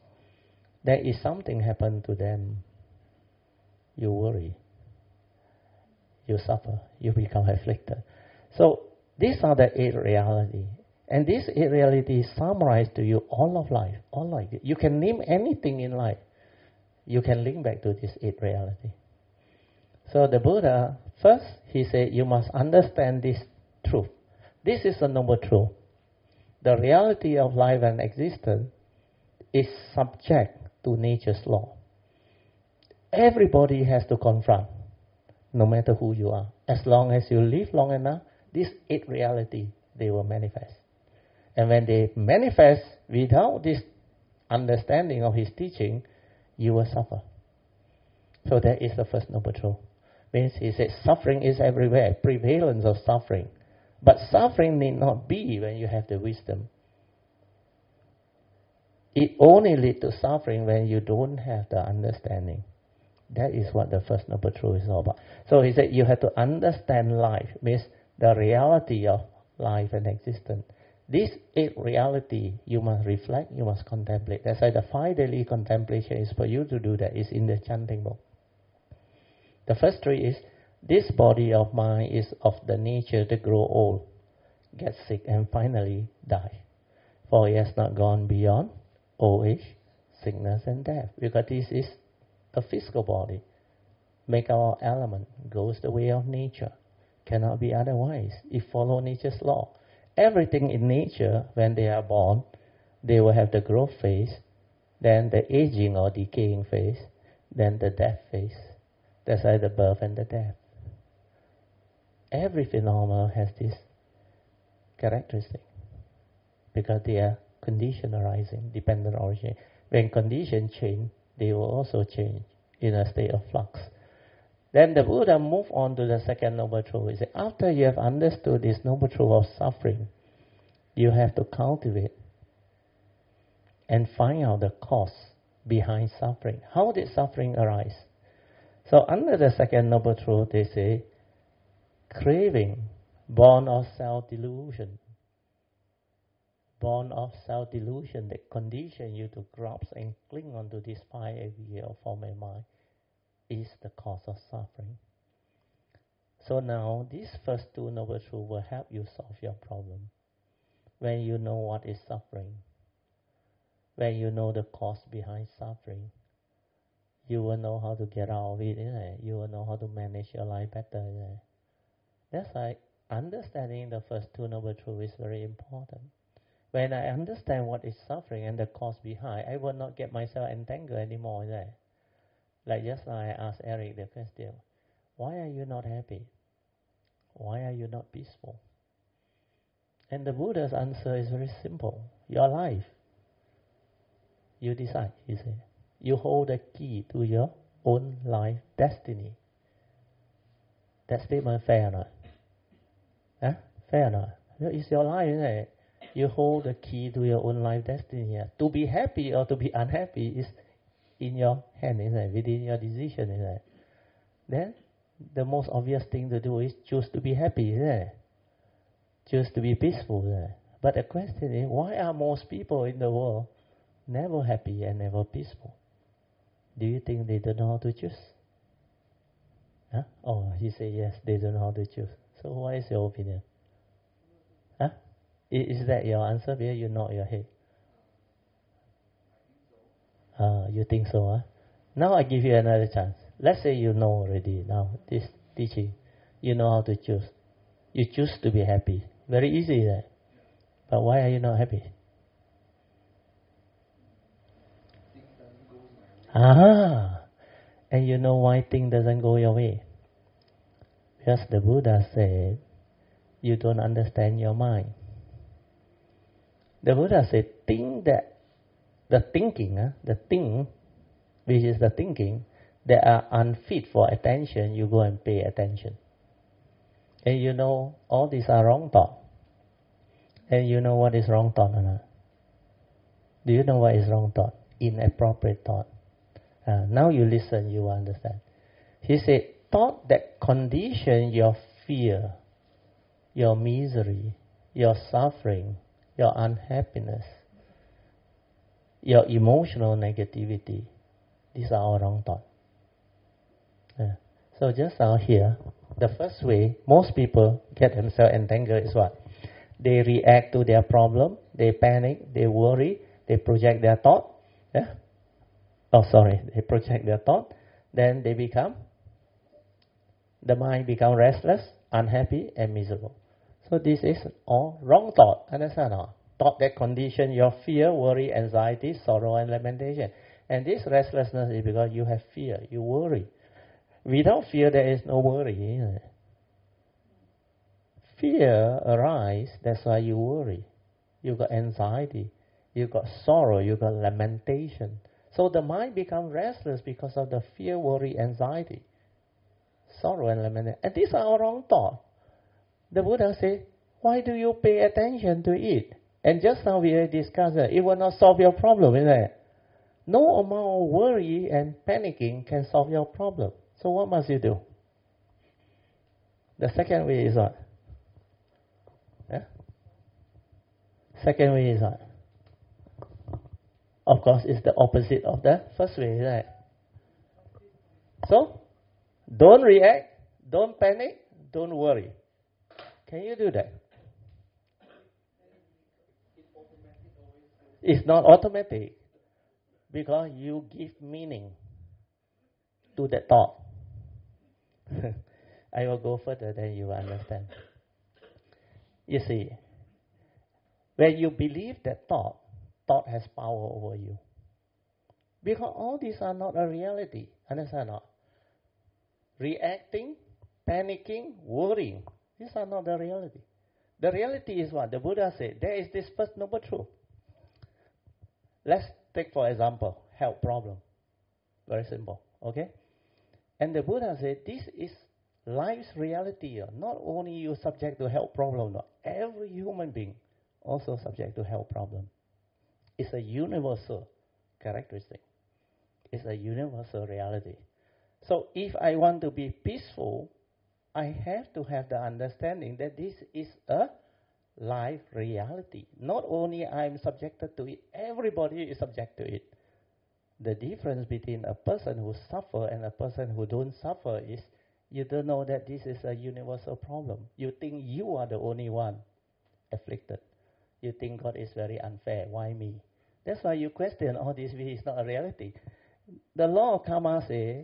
There is something happen to them, you worry, you suffer, you become afflicted. So these are the eight realities. And these eight realities summarize to you all of life, all life. You can name anything in life. You can link back to this eight reality. So the Buddha, first he said, you must understand this truth. This is the noble truth. The reality of life and existence is subject to nature's law. Everybody has to confront, no matter who you are. As long as you live long enough, these eight reality, they will manifest. And when they manifest without this understanding of his teaching, you will suffer. So that is the first noble truth. Means he says suffering is everywhere, prevalence of suffering. But suffering need not be when you have the wisdom. It only leads to suffering when you don't have the understanding. That is what the first noble truth is all about. So he said you have to understand life, means the reality of life and existence. This eight reality you must reflect, you must contemplate. That's why the five daily contemplation is for you to do that. It's in the chanting book. The first three is, this body of mine is of the nature to grow old, get sick, and finally die. For it has not gone beyond old age, sickness, and death. Because this is a physical body. Make our element, goes the way of nature. Cannot be otherwise. It follows nature's law. Everything in nature, when they are born, they will have the growth phase, then the aging or decaying phase, then the death phase. That's why the birth and the death. Every phenomenon has this characteristic because they are condition arising, dependent origin. When conditions change, they will also change in a state of flux. Then the Buddha moved on to the second noble truth. He said, after you have understood this noble truth of suffering, you have to cultivate and find out the cause behind suffering. How did suffering arise? So under the second noble truth, they say, craving, born of self-delusion. Born of self-delusion that condition you to grasp and cling onto this five idea of form and mind is the cause of suffering. So now, these first two noble truths will help you solve your problem. When you know what is suffering, when you know the cause behind suffering, you will know how to get out of it, isn't it? You will know how to manage your life better, isn't it? That's why understanding the first two noble truths is very important. When I understand what is suffering and the cause behind, I will not get myself entangled anymore, isn't it? Like just now I asked Eric the question, why are you not happy? Why are you not peaceful? And the Buddha's answer is very simple. Your life, you decide, he said. You hold the key to your own life destiny. That statement fair or not? Huh? Fair or not? It's your life, isn't it? You hold the key to your own life destiny. Yeah. To be happy or to be unhappy is in your hand, isn't it? Within your decision, isn't it? Then the most obvious thing to do is choose to be happy, isn't it? Choose to be peaceful, isn't it? But the question is, why are most people in the world never happy and never peaceful? Do you think they don't know how to choose? Huh? Oh, he said yes, they don't know how to choose. So what is your opinion? Huh? Is that your answer? Because you nod your head. Ah, you think so, huh? Now I give you another chance. Let's say you know already now, this teaching. You know how to choose. You choose to be happy. Very easy, right? But why are you not happy? Ah, and you know why thing doesn't go your way? Because the Buddha said, you don't understand your mind. The Buddha said, think that the thinking, uh, the thing, which is the thinking, that are unfit for attention, you go and pay attention. And you know, all these are wrong thought. And you know what is wrong thought or not? Do you know what is wrong thought? Inappropriate thought. Uh, now you listen, you will understand. He said, thought that condition your fear, your misery, your suffering, your unhappiness, your emotional negativity, these are all wrong thoughts. Yeah. So just out here, the first way most people get themselves entangled is what? They react to their problem, they panic, they worry, they project their thought. Yeah? Oh, sorry, they project their thought. Then they become, the mind become restless, unhappy, and miserable. So this is all wrong thought. Understand or not? Thought that condition your fear, worry, anxiety, sorrow, and lamentation. And this restlessness is because you have fear, you worry. Without fear, there is no worry. Isn't it? Fear arises, that's why you worry. you got anxiety, you got sorrow, you got lamentation. So the mind becomes restless because of the fear, worry, anxiety, sorrow and lamentation. And these are all wrong thoughts. The Buddha said, why do you pay attention to it? And just now we discussed that it will not solve your problem, isn't it? No amount of worry and panicking can solve your problem. So what must you do? The second way is what? Yeah? Second way is what? Of course, it's the opposite of the first way, right? So, don't react, don't panic, don't worry. Can you do that? It's not automatic because you give meaning to that thought. I will go further, then you will understand. You see, when you believe that thought, thought has power over you. Because all these are not a reality. Understand or not? Reacting, panicking, worrying, these are not the reality. The reality is what? The Buddha said, there is this First Noble Truth. Let's take, for example, health problem. Very simple, okay? And the Buddha said, this is life's reality. Not only you subject to health problem, no. Every human being also subject to health problem. It's a universal characteristic. It's a universal reality. So if I want to be peaceful, I have to have the understanding that this is a life reality. Not only I'm subjected to it, everybody is subject to it. The difference between a person who suffers and a person who don't suffer is you don't know that this is a universal problem. You think you are the only one afflicted. You think God is very unfair. Why me? That's why you question all this. It's not a reality. The law of karma says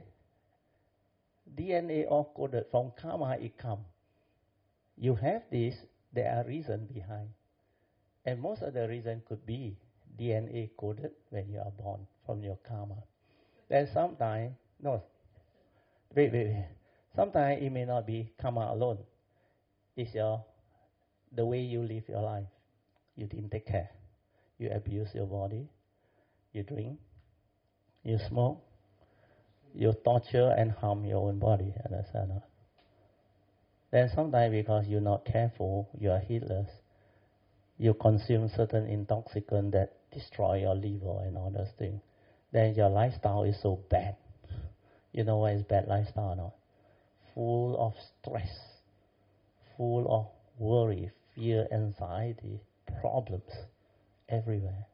D N A all coded from karma it comes. You have this, there are reasons behind. And most of the reason could be D N A coded when you are born from your karma. Then sometimes, no, wait, wait, wait. Sometimes it may not be karma alone. It's your, the way you live your life. You didn't take care. You abuse your body. You drink. You smoke. You torture and harm your own body. Understand? No? Then sometimes because you're not careful, you are heedless, you consume certain intoxicants that destroy your liver and all those things. Then your lifestyle is so bad. You know what is bad lifestyle or not? Full of stress, full of worry, fear, anxiety, problems everywhere.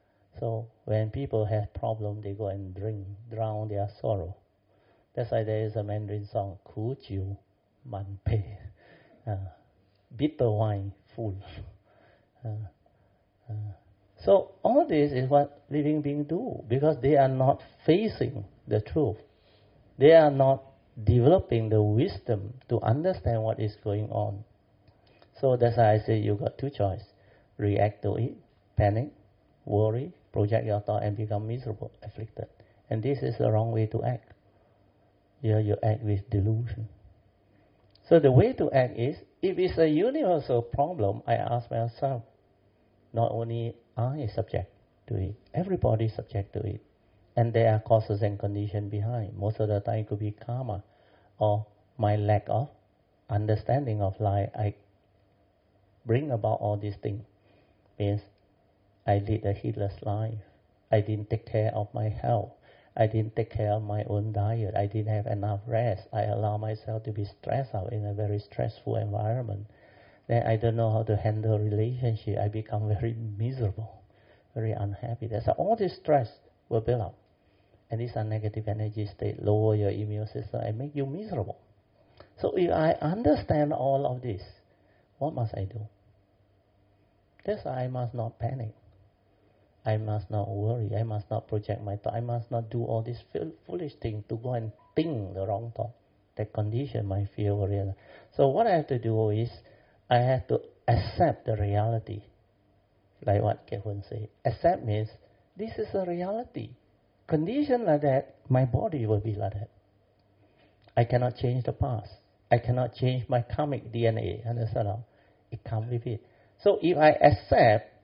So when people have problems, they go and drink, drown their sorrow. That's why there is a Mandarin song, Ku Jiu Man Pei, uh, bitter wine full. Uh, uh, so all this is what living beings do, because they are not facing the truth. They are not developing the wisdom to understand what is going on. So that's why I say you got two choices. React to it, panic, worry, project your thought and become miserable, afflicted. And this is the wrong way to act. Here you act with delusion. So the way to act is, if it's a universal problem, I ask myself, not only I subject to it, everybody is subject to it. And there are causes and conditions behind. Most of the time it could be karma or my lack of understanding of life. I bring about all these things. Means I lead a heedless life. I didn't take care of my health. I didn't take care of my own diet. I didn't have enough rest. I allow myself to be stressed out in a very stressful environment. Then I don't know how to handle relationship. I become very miserable, very unhappy. That's how all this stress will build up. And these are negative energy state, lower your immune system and make you miserable. So if I understand all of this, what must I do? That's why I must not panic. I must not worry. I must not project my thought. I must not do all these foolish things to go and think the wrong thought that condition my fear worry. So what I have to do is I have to accept the reality. Like what Kehun said. Accept means this is a reality. Condition like that, my body will be like that. I cannot change the past. I cannot change my karmic D N A. Understand? It comes with it. So if I accept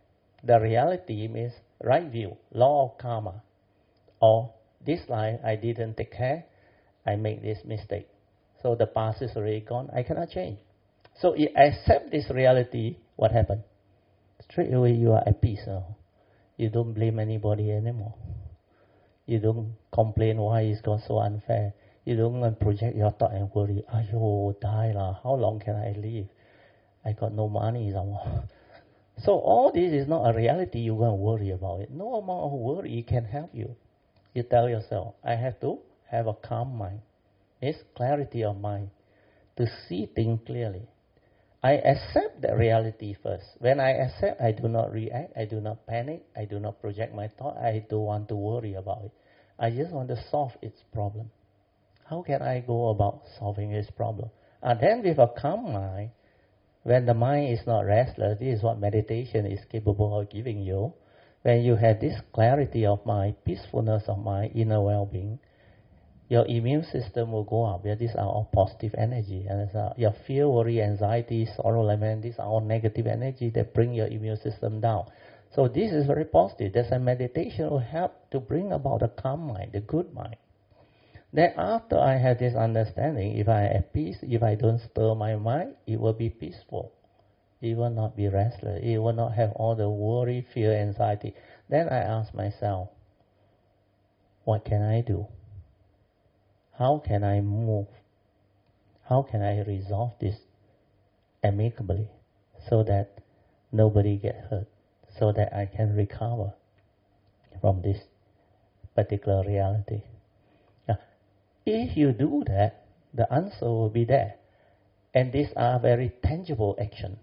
The reality means right view, law of karma. Or this life I didn't take care, I make this mistake. So the past is already gone, I cannot change. So if I accept this reality, what happened? Straight away you are at peace now. You don't blame anybody anymore. You don't complain why it's got so unfair. You don't project your thought and worry, ayo, die lah, how long can I live? I got no money somewhere. So all this is not a reality you going to worry about it. No amount of worry can help you. You tell yourself, I have to have a calm mind. It's clarity of mind to see things clearly. I accept the reality first. When I accept, I do not react, I do not panic, I do not project my thought, I don't want to worry about it. I just want to solve its problem. How can I go about solving its problem? And then with a calm mind, when the mind is not restless, this is what meditation is capable of giving you. When you have this clarity of mind, peacefulness of mind, inner well-being, your immune system will go up. Yeah, these are all positive energy. And uh, your fear, worry, anxiety, sorrow, lament, these are all negative energy that bring your immune system down. So this is very positive. That's a meditation will help to bring about the calm mind, the good mind. Then after I have this understanding, if I am at peace, if I don't stir my mind, it will be peaceful. It will not be restless. It will not have all the worry, fear, anxiety. Then I ask myself, what can I do? How can I move? How can I resolve this amicably so that nobody gets hurt, so that I can recover from this particular reality? Now, if you do that, the answer will be there. And these are very tangible actions.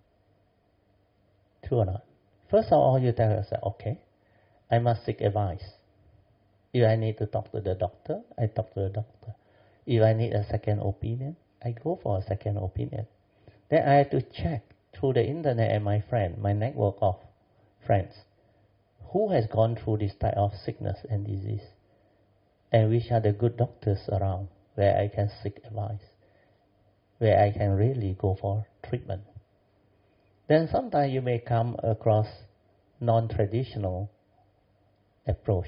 True or not? First of all, you tell yourself, okay, I must seek advice. If I need to talk to the doctor, I talk to the doctor. If I need a second opinion, I go for a second opinion. Then I have to check through the internet and my friend, my network of friends, who has gone through this type of sickness and disease, and which are the good doctors around where I can seek advice, where I can really go for treatment. Then sometimes you may come across non-traditional approach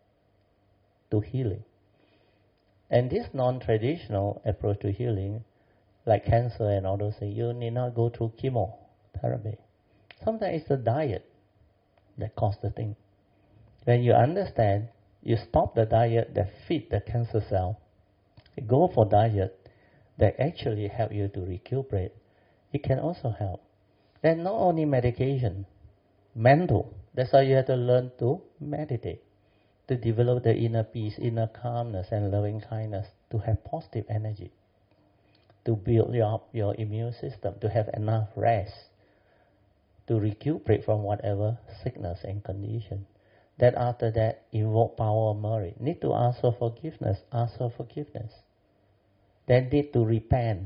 to healing. And this non-traditional approach to healing, like cancer and all those things, you need not go through chemotherapy. Sometimes it's the diet that causes the thing. When you understand, you stop the diet that feed the cancer cell, you go for diet that actually help you to recuperate. It can also help. Then not only medication, mental. That's why you have to learn to meditate, to develop the inner peace, inner calmness and loving kindness, to have positive energy, to build up your immune system, to have enough rest, to recuperate from whatever sickness and condition. Then after that, invoke power of merit. Need to ask for forgiveness, ask for forgiveness. Then need to repent,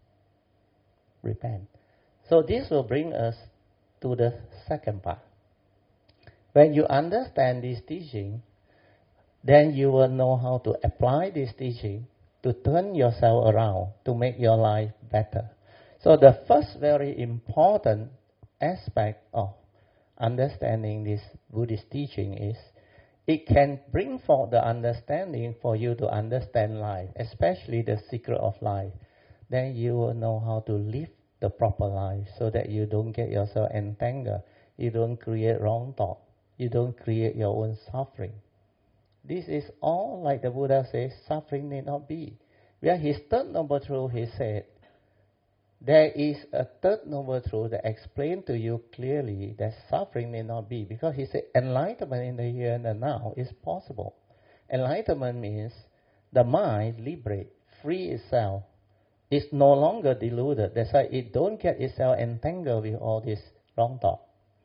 repent. So this will bring us to the second part. When you understand this teaching, then you will know how to apply this teaching to turn yourself around, to make your life better. So the first very important aspect of understanding this Buddhist teaching is it can bring forth the understanding for you to understand life, especially the secret of life. Then you will know how to live the proper life so that you don't get yourself entangled, you don't create wrong thought, you don't create your own suffering. This is all, like the Buddha says, suffering need not be. Where his third noble truth, he said, there is a third noble truth that explains to you clearly that suffering need not be. Because he said enlightenment in the here and the now is possible. Enlightenment means the mind liberate, free itself. It's no longer deluded. That's why it don't get itself entangled with all this wrong thought.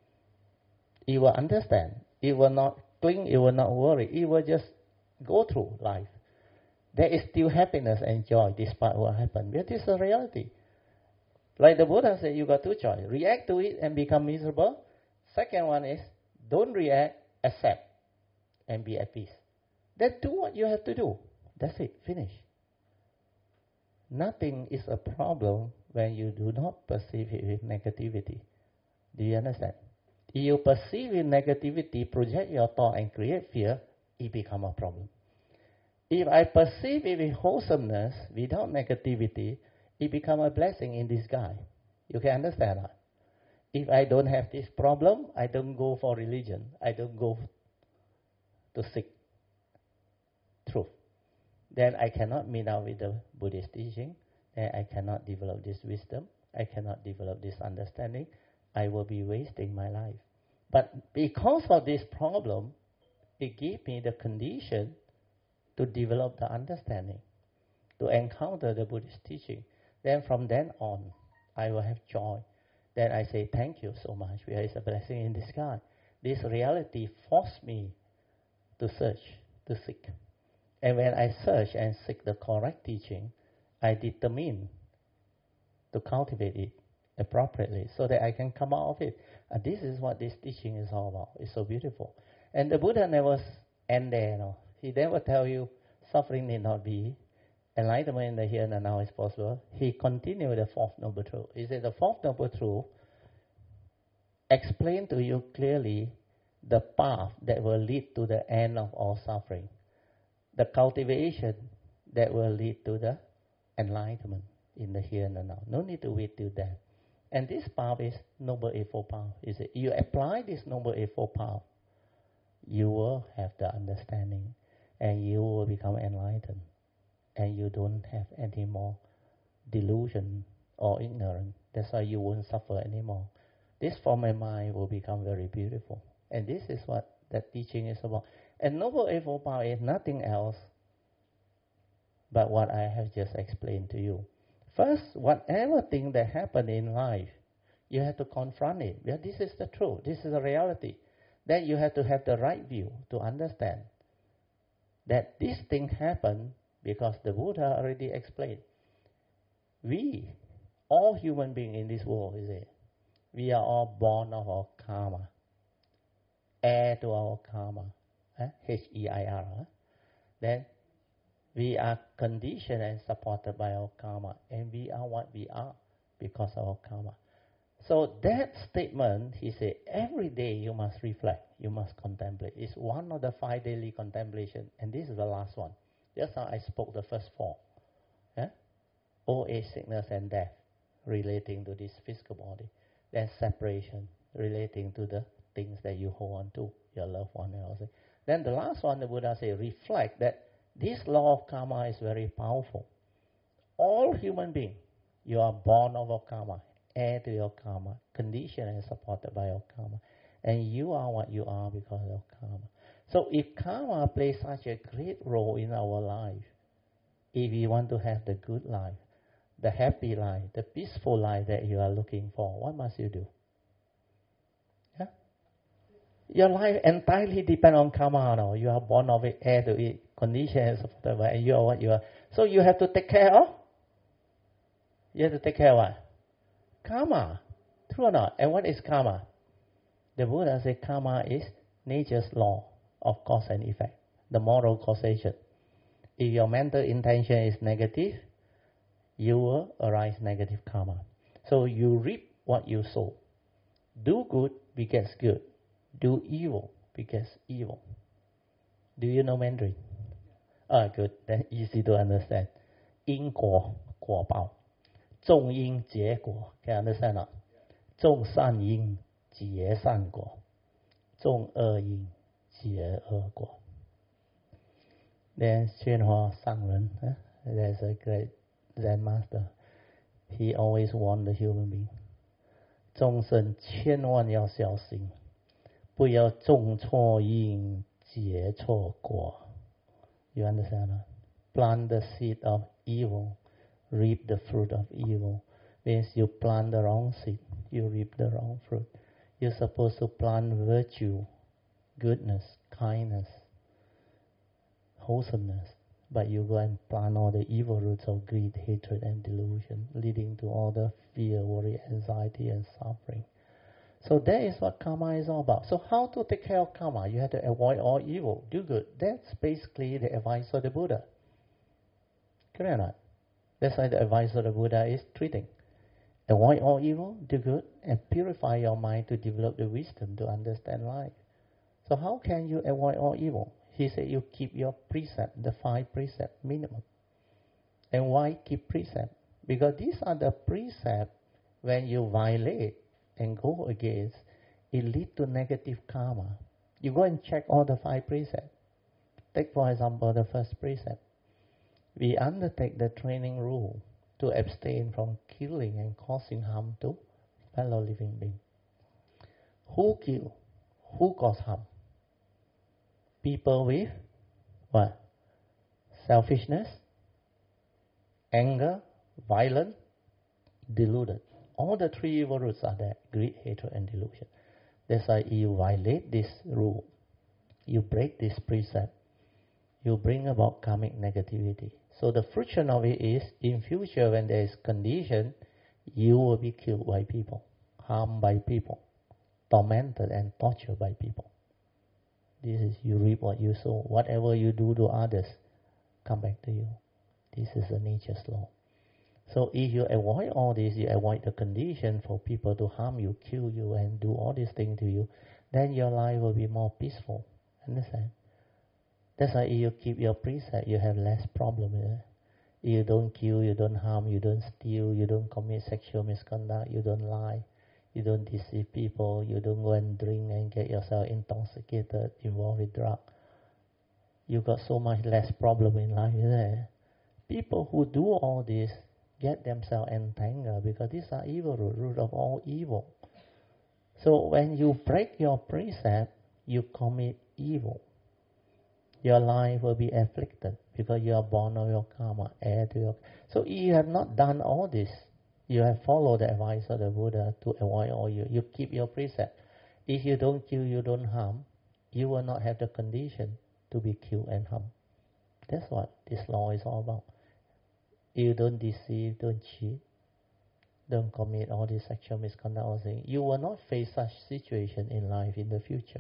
It will understand. It will not cling. It will not worry. It will just go through life. There is still happiness and joy despite what happened. That is the reality. Like the Buddha said, you got two choices. React to it and become miserable. Second one is don't react, accept, and be at peace. Then do what you have to do. That's it. Finish. Nothing is a problem when you do not perceive it with negativity. Do you understand? You perceive in negativity, project your thought and create fear, it becomes a problem. If I perceive it with wholesomeness, without negativity, it becomes a blessing in disguise. You can understand that? If I don't have this problem, I don't go for religion. I don't go to seek truth. Then I cannot meet out with the Buddhist teaching. Then I cannot develop this wisdom. I cannot develop this understanding. I will be wasting my life. But because of this problem, it gives me the condition to develop the understanding, to encounter the Buddhist teaching. Then from then on, I will have joy. Then I say, thank you so much. There is a blessing in disguise. This reality forced me to search, to seek. And when I search and seek the correct teaching, I determine to cultivate it appropriately so that I can come out of it. And this is what this teaching is all about. It's so beautiful. And the Buddha never end there. You know. He never tell you suffering need not be. Enlightenment in the here and now is possible. He continued the fourth noble truth. He said the fourth noble truth explain to you clearly the path that will lead to the end of all suffering. The cultivation that will lead to the enlightenment in the here and the now. No need to wait till death. And this path is Noble Eightfold Path. Is it? You apply this Noble Eightfold Path, you will have the understanding, and you will become enlightened, and you don't have any more delusion or ignorance. That's why you won't suffer anymore. This form of mind will become very beautiful, and this is what that teaching is about. And Noble Eightfold Path is nothing else but what I have just explained to you. First, whatever thing that happened in life, you have to confront it. Yeah, this is the truth. This is the reality. Then you have to have the right view to understand that this thing happened because the Buddha already explained. We, all human beings in this world, is it? We are all born of our karma, heir to our karma, eh? H E I R. Huh? Then we are conditioned and supported by our karma, and we are what we are because of our karma. So that statement, he said, every day you must reflect, you must contemplate. It's one of the five daily contemplation, and this is the last one. Just how I spoke the first four. Yeah? Old age, sickness, and death, relating to this physical body. Then separation, relating to the things that you hold on to, your loved one and all that. Then the last one, the Buddha said, reflect that this law of karma is very powerful. All human beings, you are born of your karma, heir to your karma, conditioned and supported by your karma. And you are what you are because of karma. So if karma plays such a great role in our life, if you want to have the good life, the happy life, the peaceful life that you are looking for, what must you do? Yeah? Your life entirely depends on karma. No? You are born of it, heir to it, conditioned and supported by it, and you are what you are. So you have to take care of? You have to take care of what? Karma. True or not? And what is karma? The Buddha said karma is nature's law of cause and effect, the moral causation. If your mental intention is negative, you will arise negative karma. So you reap what you sow. Do good begets good. Do evil begets evil. Do you know Mandarin? Ah, good. Then easy to understand. 因果果报，种因结果。Can you understand not? 种善因结善果，种恶因结恶果。Then 宣化上人, eh? There's a great Zen master. He always warned the human being. 众生千万要小心，不要种错因结错果。You understand that? Plant the seed of evil, reap the fruit of evil. Means you plant the wrong seed, you reap the wrong fruit. You're supposed to plant virtue, goodness, kindness, wholesomeness. But you go and plant all the evil roots of greed, hatred, and delusion, leading to all the fear, worry, anxiety, and suffering. So that is what karma is all about. So how to take care of karma? You have to avoid all evil, do good. That's basically the advice of the Buddha. Correct or not? That's why the advice of the Buddha is treating. avoid all evil, do good, and purify your mind to develop the wisdom to understand life. So how can you avoid all evil? He said you keep your precept, the five precept minimum. And why keep precept? Because these are the precept when you violate and go against, it leads to negative karma. You go and check all the five precepts. Take for example the first precept. We undertake the training rule to abstain from killing and causing harm to fellow living beings. Who kill? Who cause harm? People with what? Selfishness, anger, violence, deluded. All the three evil roots are there: greed, hatred, and delusion. That's why you violate this rule, you break this precept, you bring about karmic negativity. So the friction of it is, in future when there is condition, you will be killed by people, harmed by people, tormented and tortured by people. This is, you reap what you sow. Whatever you do to others, come back to you. This is the nature's law. So if you avoid all this, you avoid the condition for people to harm you, kill you, and do all these things to you, then your life will be more peaceful. Understand? That's why if you keep your precept, you have less problem with it. You don't kill, you don't harm, you don't steal, you don't commit sexual misconduct, you don't lie, you don't deceive people, you don't go and drink and get yourself intoxicated, involved with drug. You got so much less problem in life, isn't it? People who do all this get themselves entangled because these are evil root, root of all evil. So when you break your precept, you commit evil. Your life will be afflicted because you are born of your karma, heir to your... So if you have not done all this, you have followed the advice of the Buddha to avoid all you. You keep your precept. If you don't kill, you don't harm, you will not have the condition to be killed and harmed. That's what this law is all about. You don't deceive, don't cheat, don't commit all these sexual misconduct or things. You will not face such situation in life in the future.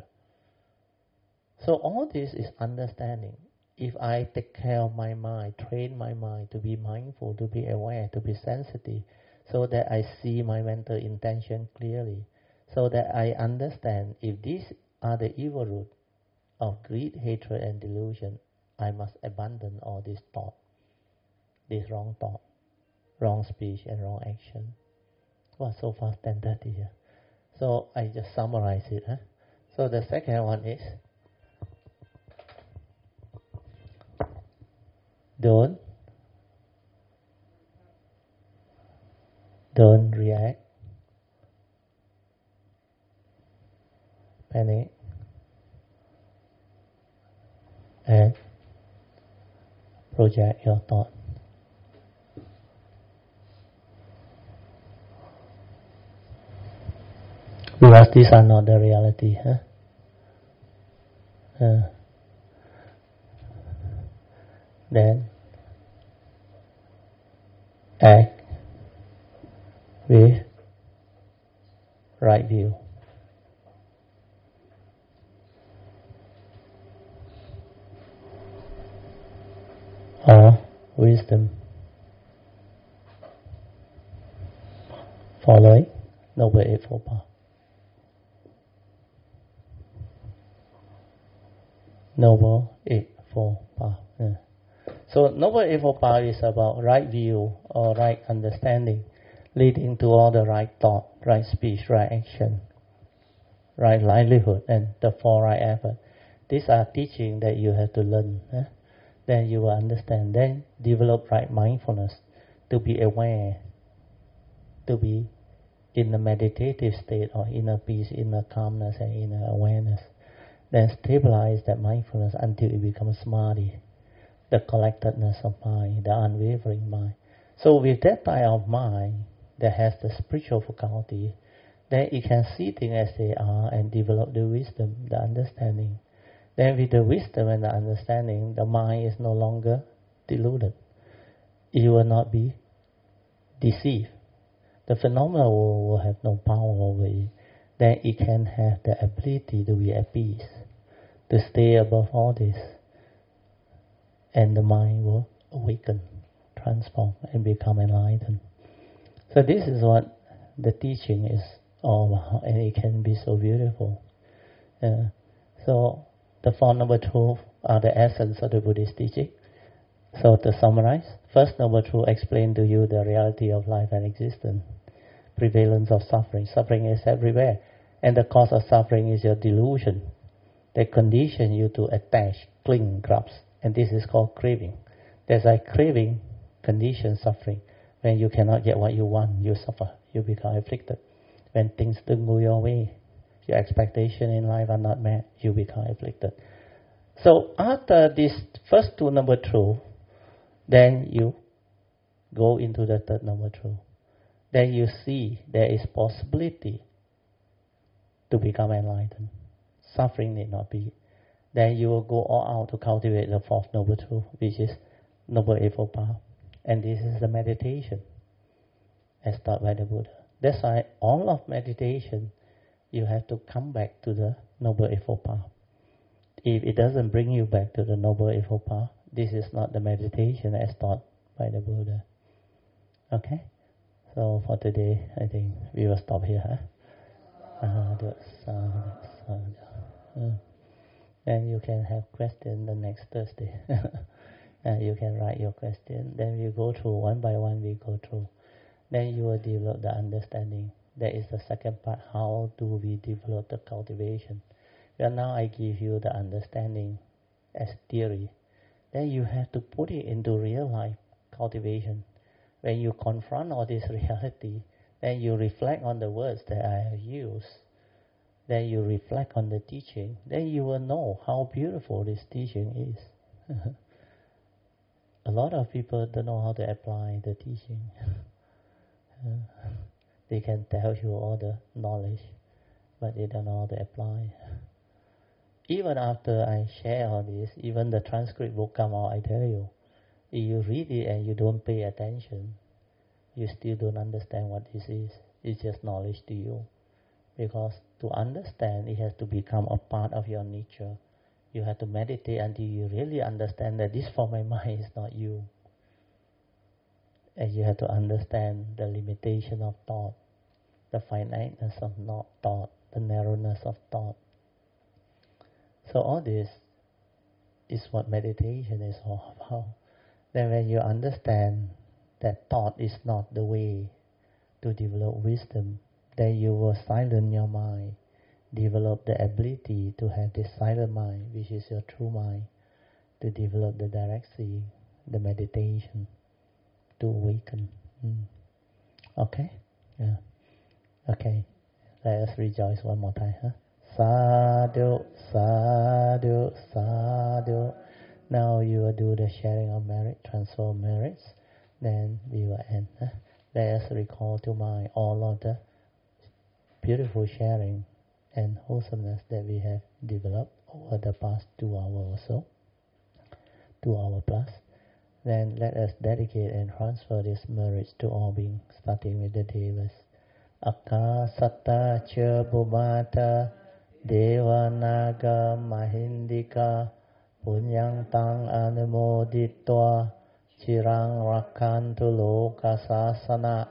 So all this is understanding. If I take care of my mind, train my mind to be mindful, to be aware, to be sensitive, so that I see my mental intention clearly, so that I understand if these are the evil root of greed, hatred, and delusion, I must abandon all this thought, this wrong thought, wrong speech, and wrong action. Well, so far ten thirty here. So I just summarize it. Huh? So the second one is, don't don't react, panic, and project your thought. Because these are not the reality. Huh? Uh, then act with right view. Or wisdom. Following Noble Eightfold Path. Noble Eightfold Path. Yeah. So Noble Eightfold Path is about right view or right understanding, leading to all the right thought, right speech, right action, right livelihood, and the four right effort. These are teaching that you have to learn. Eh? Then you will understand. Then develop right mindfulness to be aware, to be in a meditative state or inner peace, inner calmness, and inner awareness. Then stabilize that mindfulness until it becomes samadhi, the collectedness of mind, the unwavering mind. So with that type of mind that has the spiritual faculty, then it can see things as they are and develop the wisdom, the understanding. Then with the wisdom and the understanding, the mind is no longer deluded. It will not be deceived. The phenomena will, will have no power over it. Then it can have the ability to be at peace, to stay above all this. And the mind will awaken, transform, and become enlightened. So this is what the teaching is all about, and it can be so beautiful. Uh, so the Four Noble Truths are the essence of the Buddhist teaching. So to summarize, First Noble Truth explains to you the reality of life and existence, prevalence of suffering. Suffering is everywhere, and the cause of suffering is your delusion. They condition you to attach, cling, grasp, and this is called craving. There's a craving, condition suffering. When you cannot get what you want, you suffer, you become afflicted. When things don't go your way, your expectations in life are not met, you become afflicted. So after these first two Noble Truths, then you go into the third Noble Truth. Then you see there is possibility to become enlightened. Suffering need not be. Then you will go all out to cultivate the fourth Noble Truth, which is Noble Eightfold Path. And this is the meditation as taught by the Buddha. That's why all of meditation, you have to come back to the Noble Eightfold Path. If it doesn't bring you back to the Noble Eightfold Path, this is not the meditation as taught by the Buddha. Okay? So for today, I think we will stop here. Huh? Sadhu, sadhu, sadhu. Then you can have question the next Thursday. And you can write your question. Then we go through one by one. We go through. Then you will develop the understanding. That is the second part. How do we develop the cultivation? Well, now I give you the understanding as theory. Then you have to put it into real life cultivation. When you confront all this reality, then you reflect on the words that I have used. Then you reflect on the teaching. Then you will know how beautiful this teaching is. A lot of people don't know how to apply the teaching. They can tell you all the knowledge, but they don't know how to apply. Even after I share all this, even the transcript book come out, I tell you, if you read it and you don't pay attention, you still don't understand what this is. It's just knowledge to you. Because to understand, it has to become a part of your nature. You have to meditate until you really understand that this form of mind is not you. And you have to understand the limitation of thought, the finiteness of not thought, the narrowness of thought. So all this is what meditation is all about. Then when you understand that thought is not the way to develop wisdom, then you will silence your mind, develop the ability to have this silent mind, which is your true mind, to develop the direct seeing, the meditation, to awaken. Mm. Okay? Yeah. Okay. Let us rejoice one more time. Huh? Sadhu, sadhu, sadhu. Now you will do the sharing of merit, transfer of merits. Then we will end. Huh? Let us recall to mind all of the beautiful sharing and wholesomeness that we have developed over the past two hours or so, two hour plus. Then let us dedicate and transfer this merits to all beings, starting with the devas. Akasata cha bhumata devanaga mahindika punyang tang anumoditva chirang rakantu loka sasana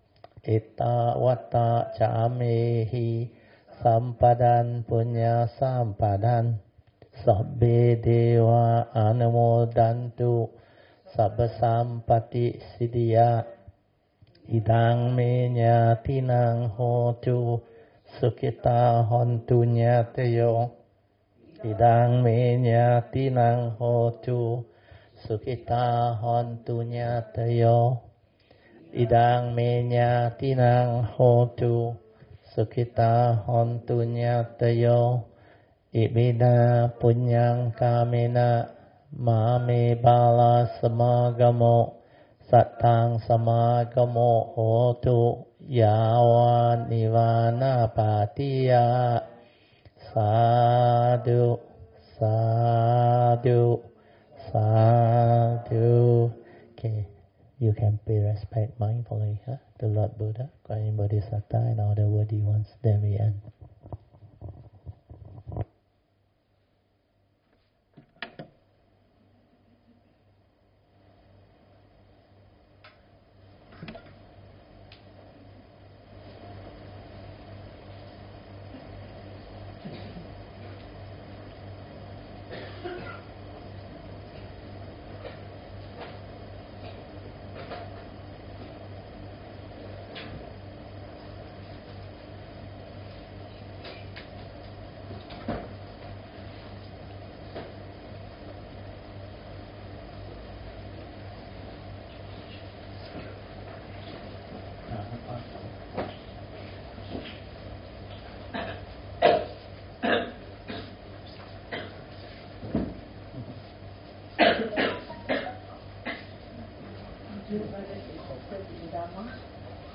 ita wata chamehi sampadan punya sampadan sabbe deva anumodantu sabba sampati siddhya idang me nyatinang hotu sukita hontu nyatayo idang me nyatinang hotu sukita hontu nyatayo idang me nyatinang hotu sukita hontu nyatayo ibida punyang kamena mame bala samagamo sattang samagamo hotu yawa nivana patiya sadhu sadhu sadhu. Okay, you can pay respect mindfully huh? to Lord Buddha, Guardian Bodhisattva, and all the worthy ones. Then we end.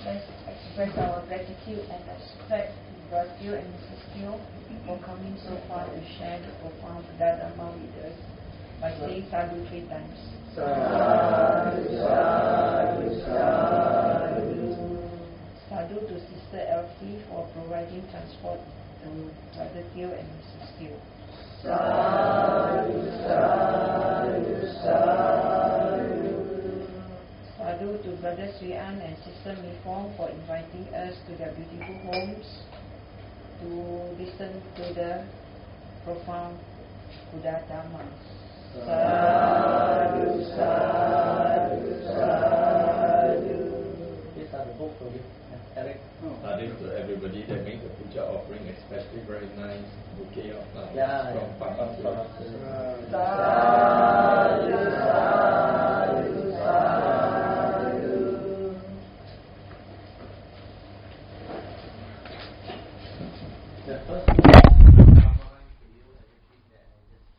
let's express our gratitude and respect to Brother Teo and Missus Teo for coming so far to share the profound Buddha Dharma with us by saying sadhu three times. Sadhu, sadhu, sadhu. Sadhu to Sister Elsie for providing transport to Brother Teo and Missus Teo. Sadhu, sadhu, sadhu. Sadhu to Brother Sri An and Sister Mifong for inviting us to their beautiful homes to listen to the profound Buddha Dhamma. Sadhu, sadhu, sadhu. These are the books for you, Eric. Sadhu to everybody that makes the puja offering, especially very nice bouquet of flowers Yeah, from yeah. Papa Surya. Sadhu, sadhu, sadhu. The first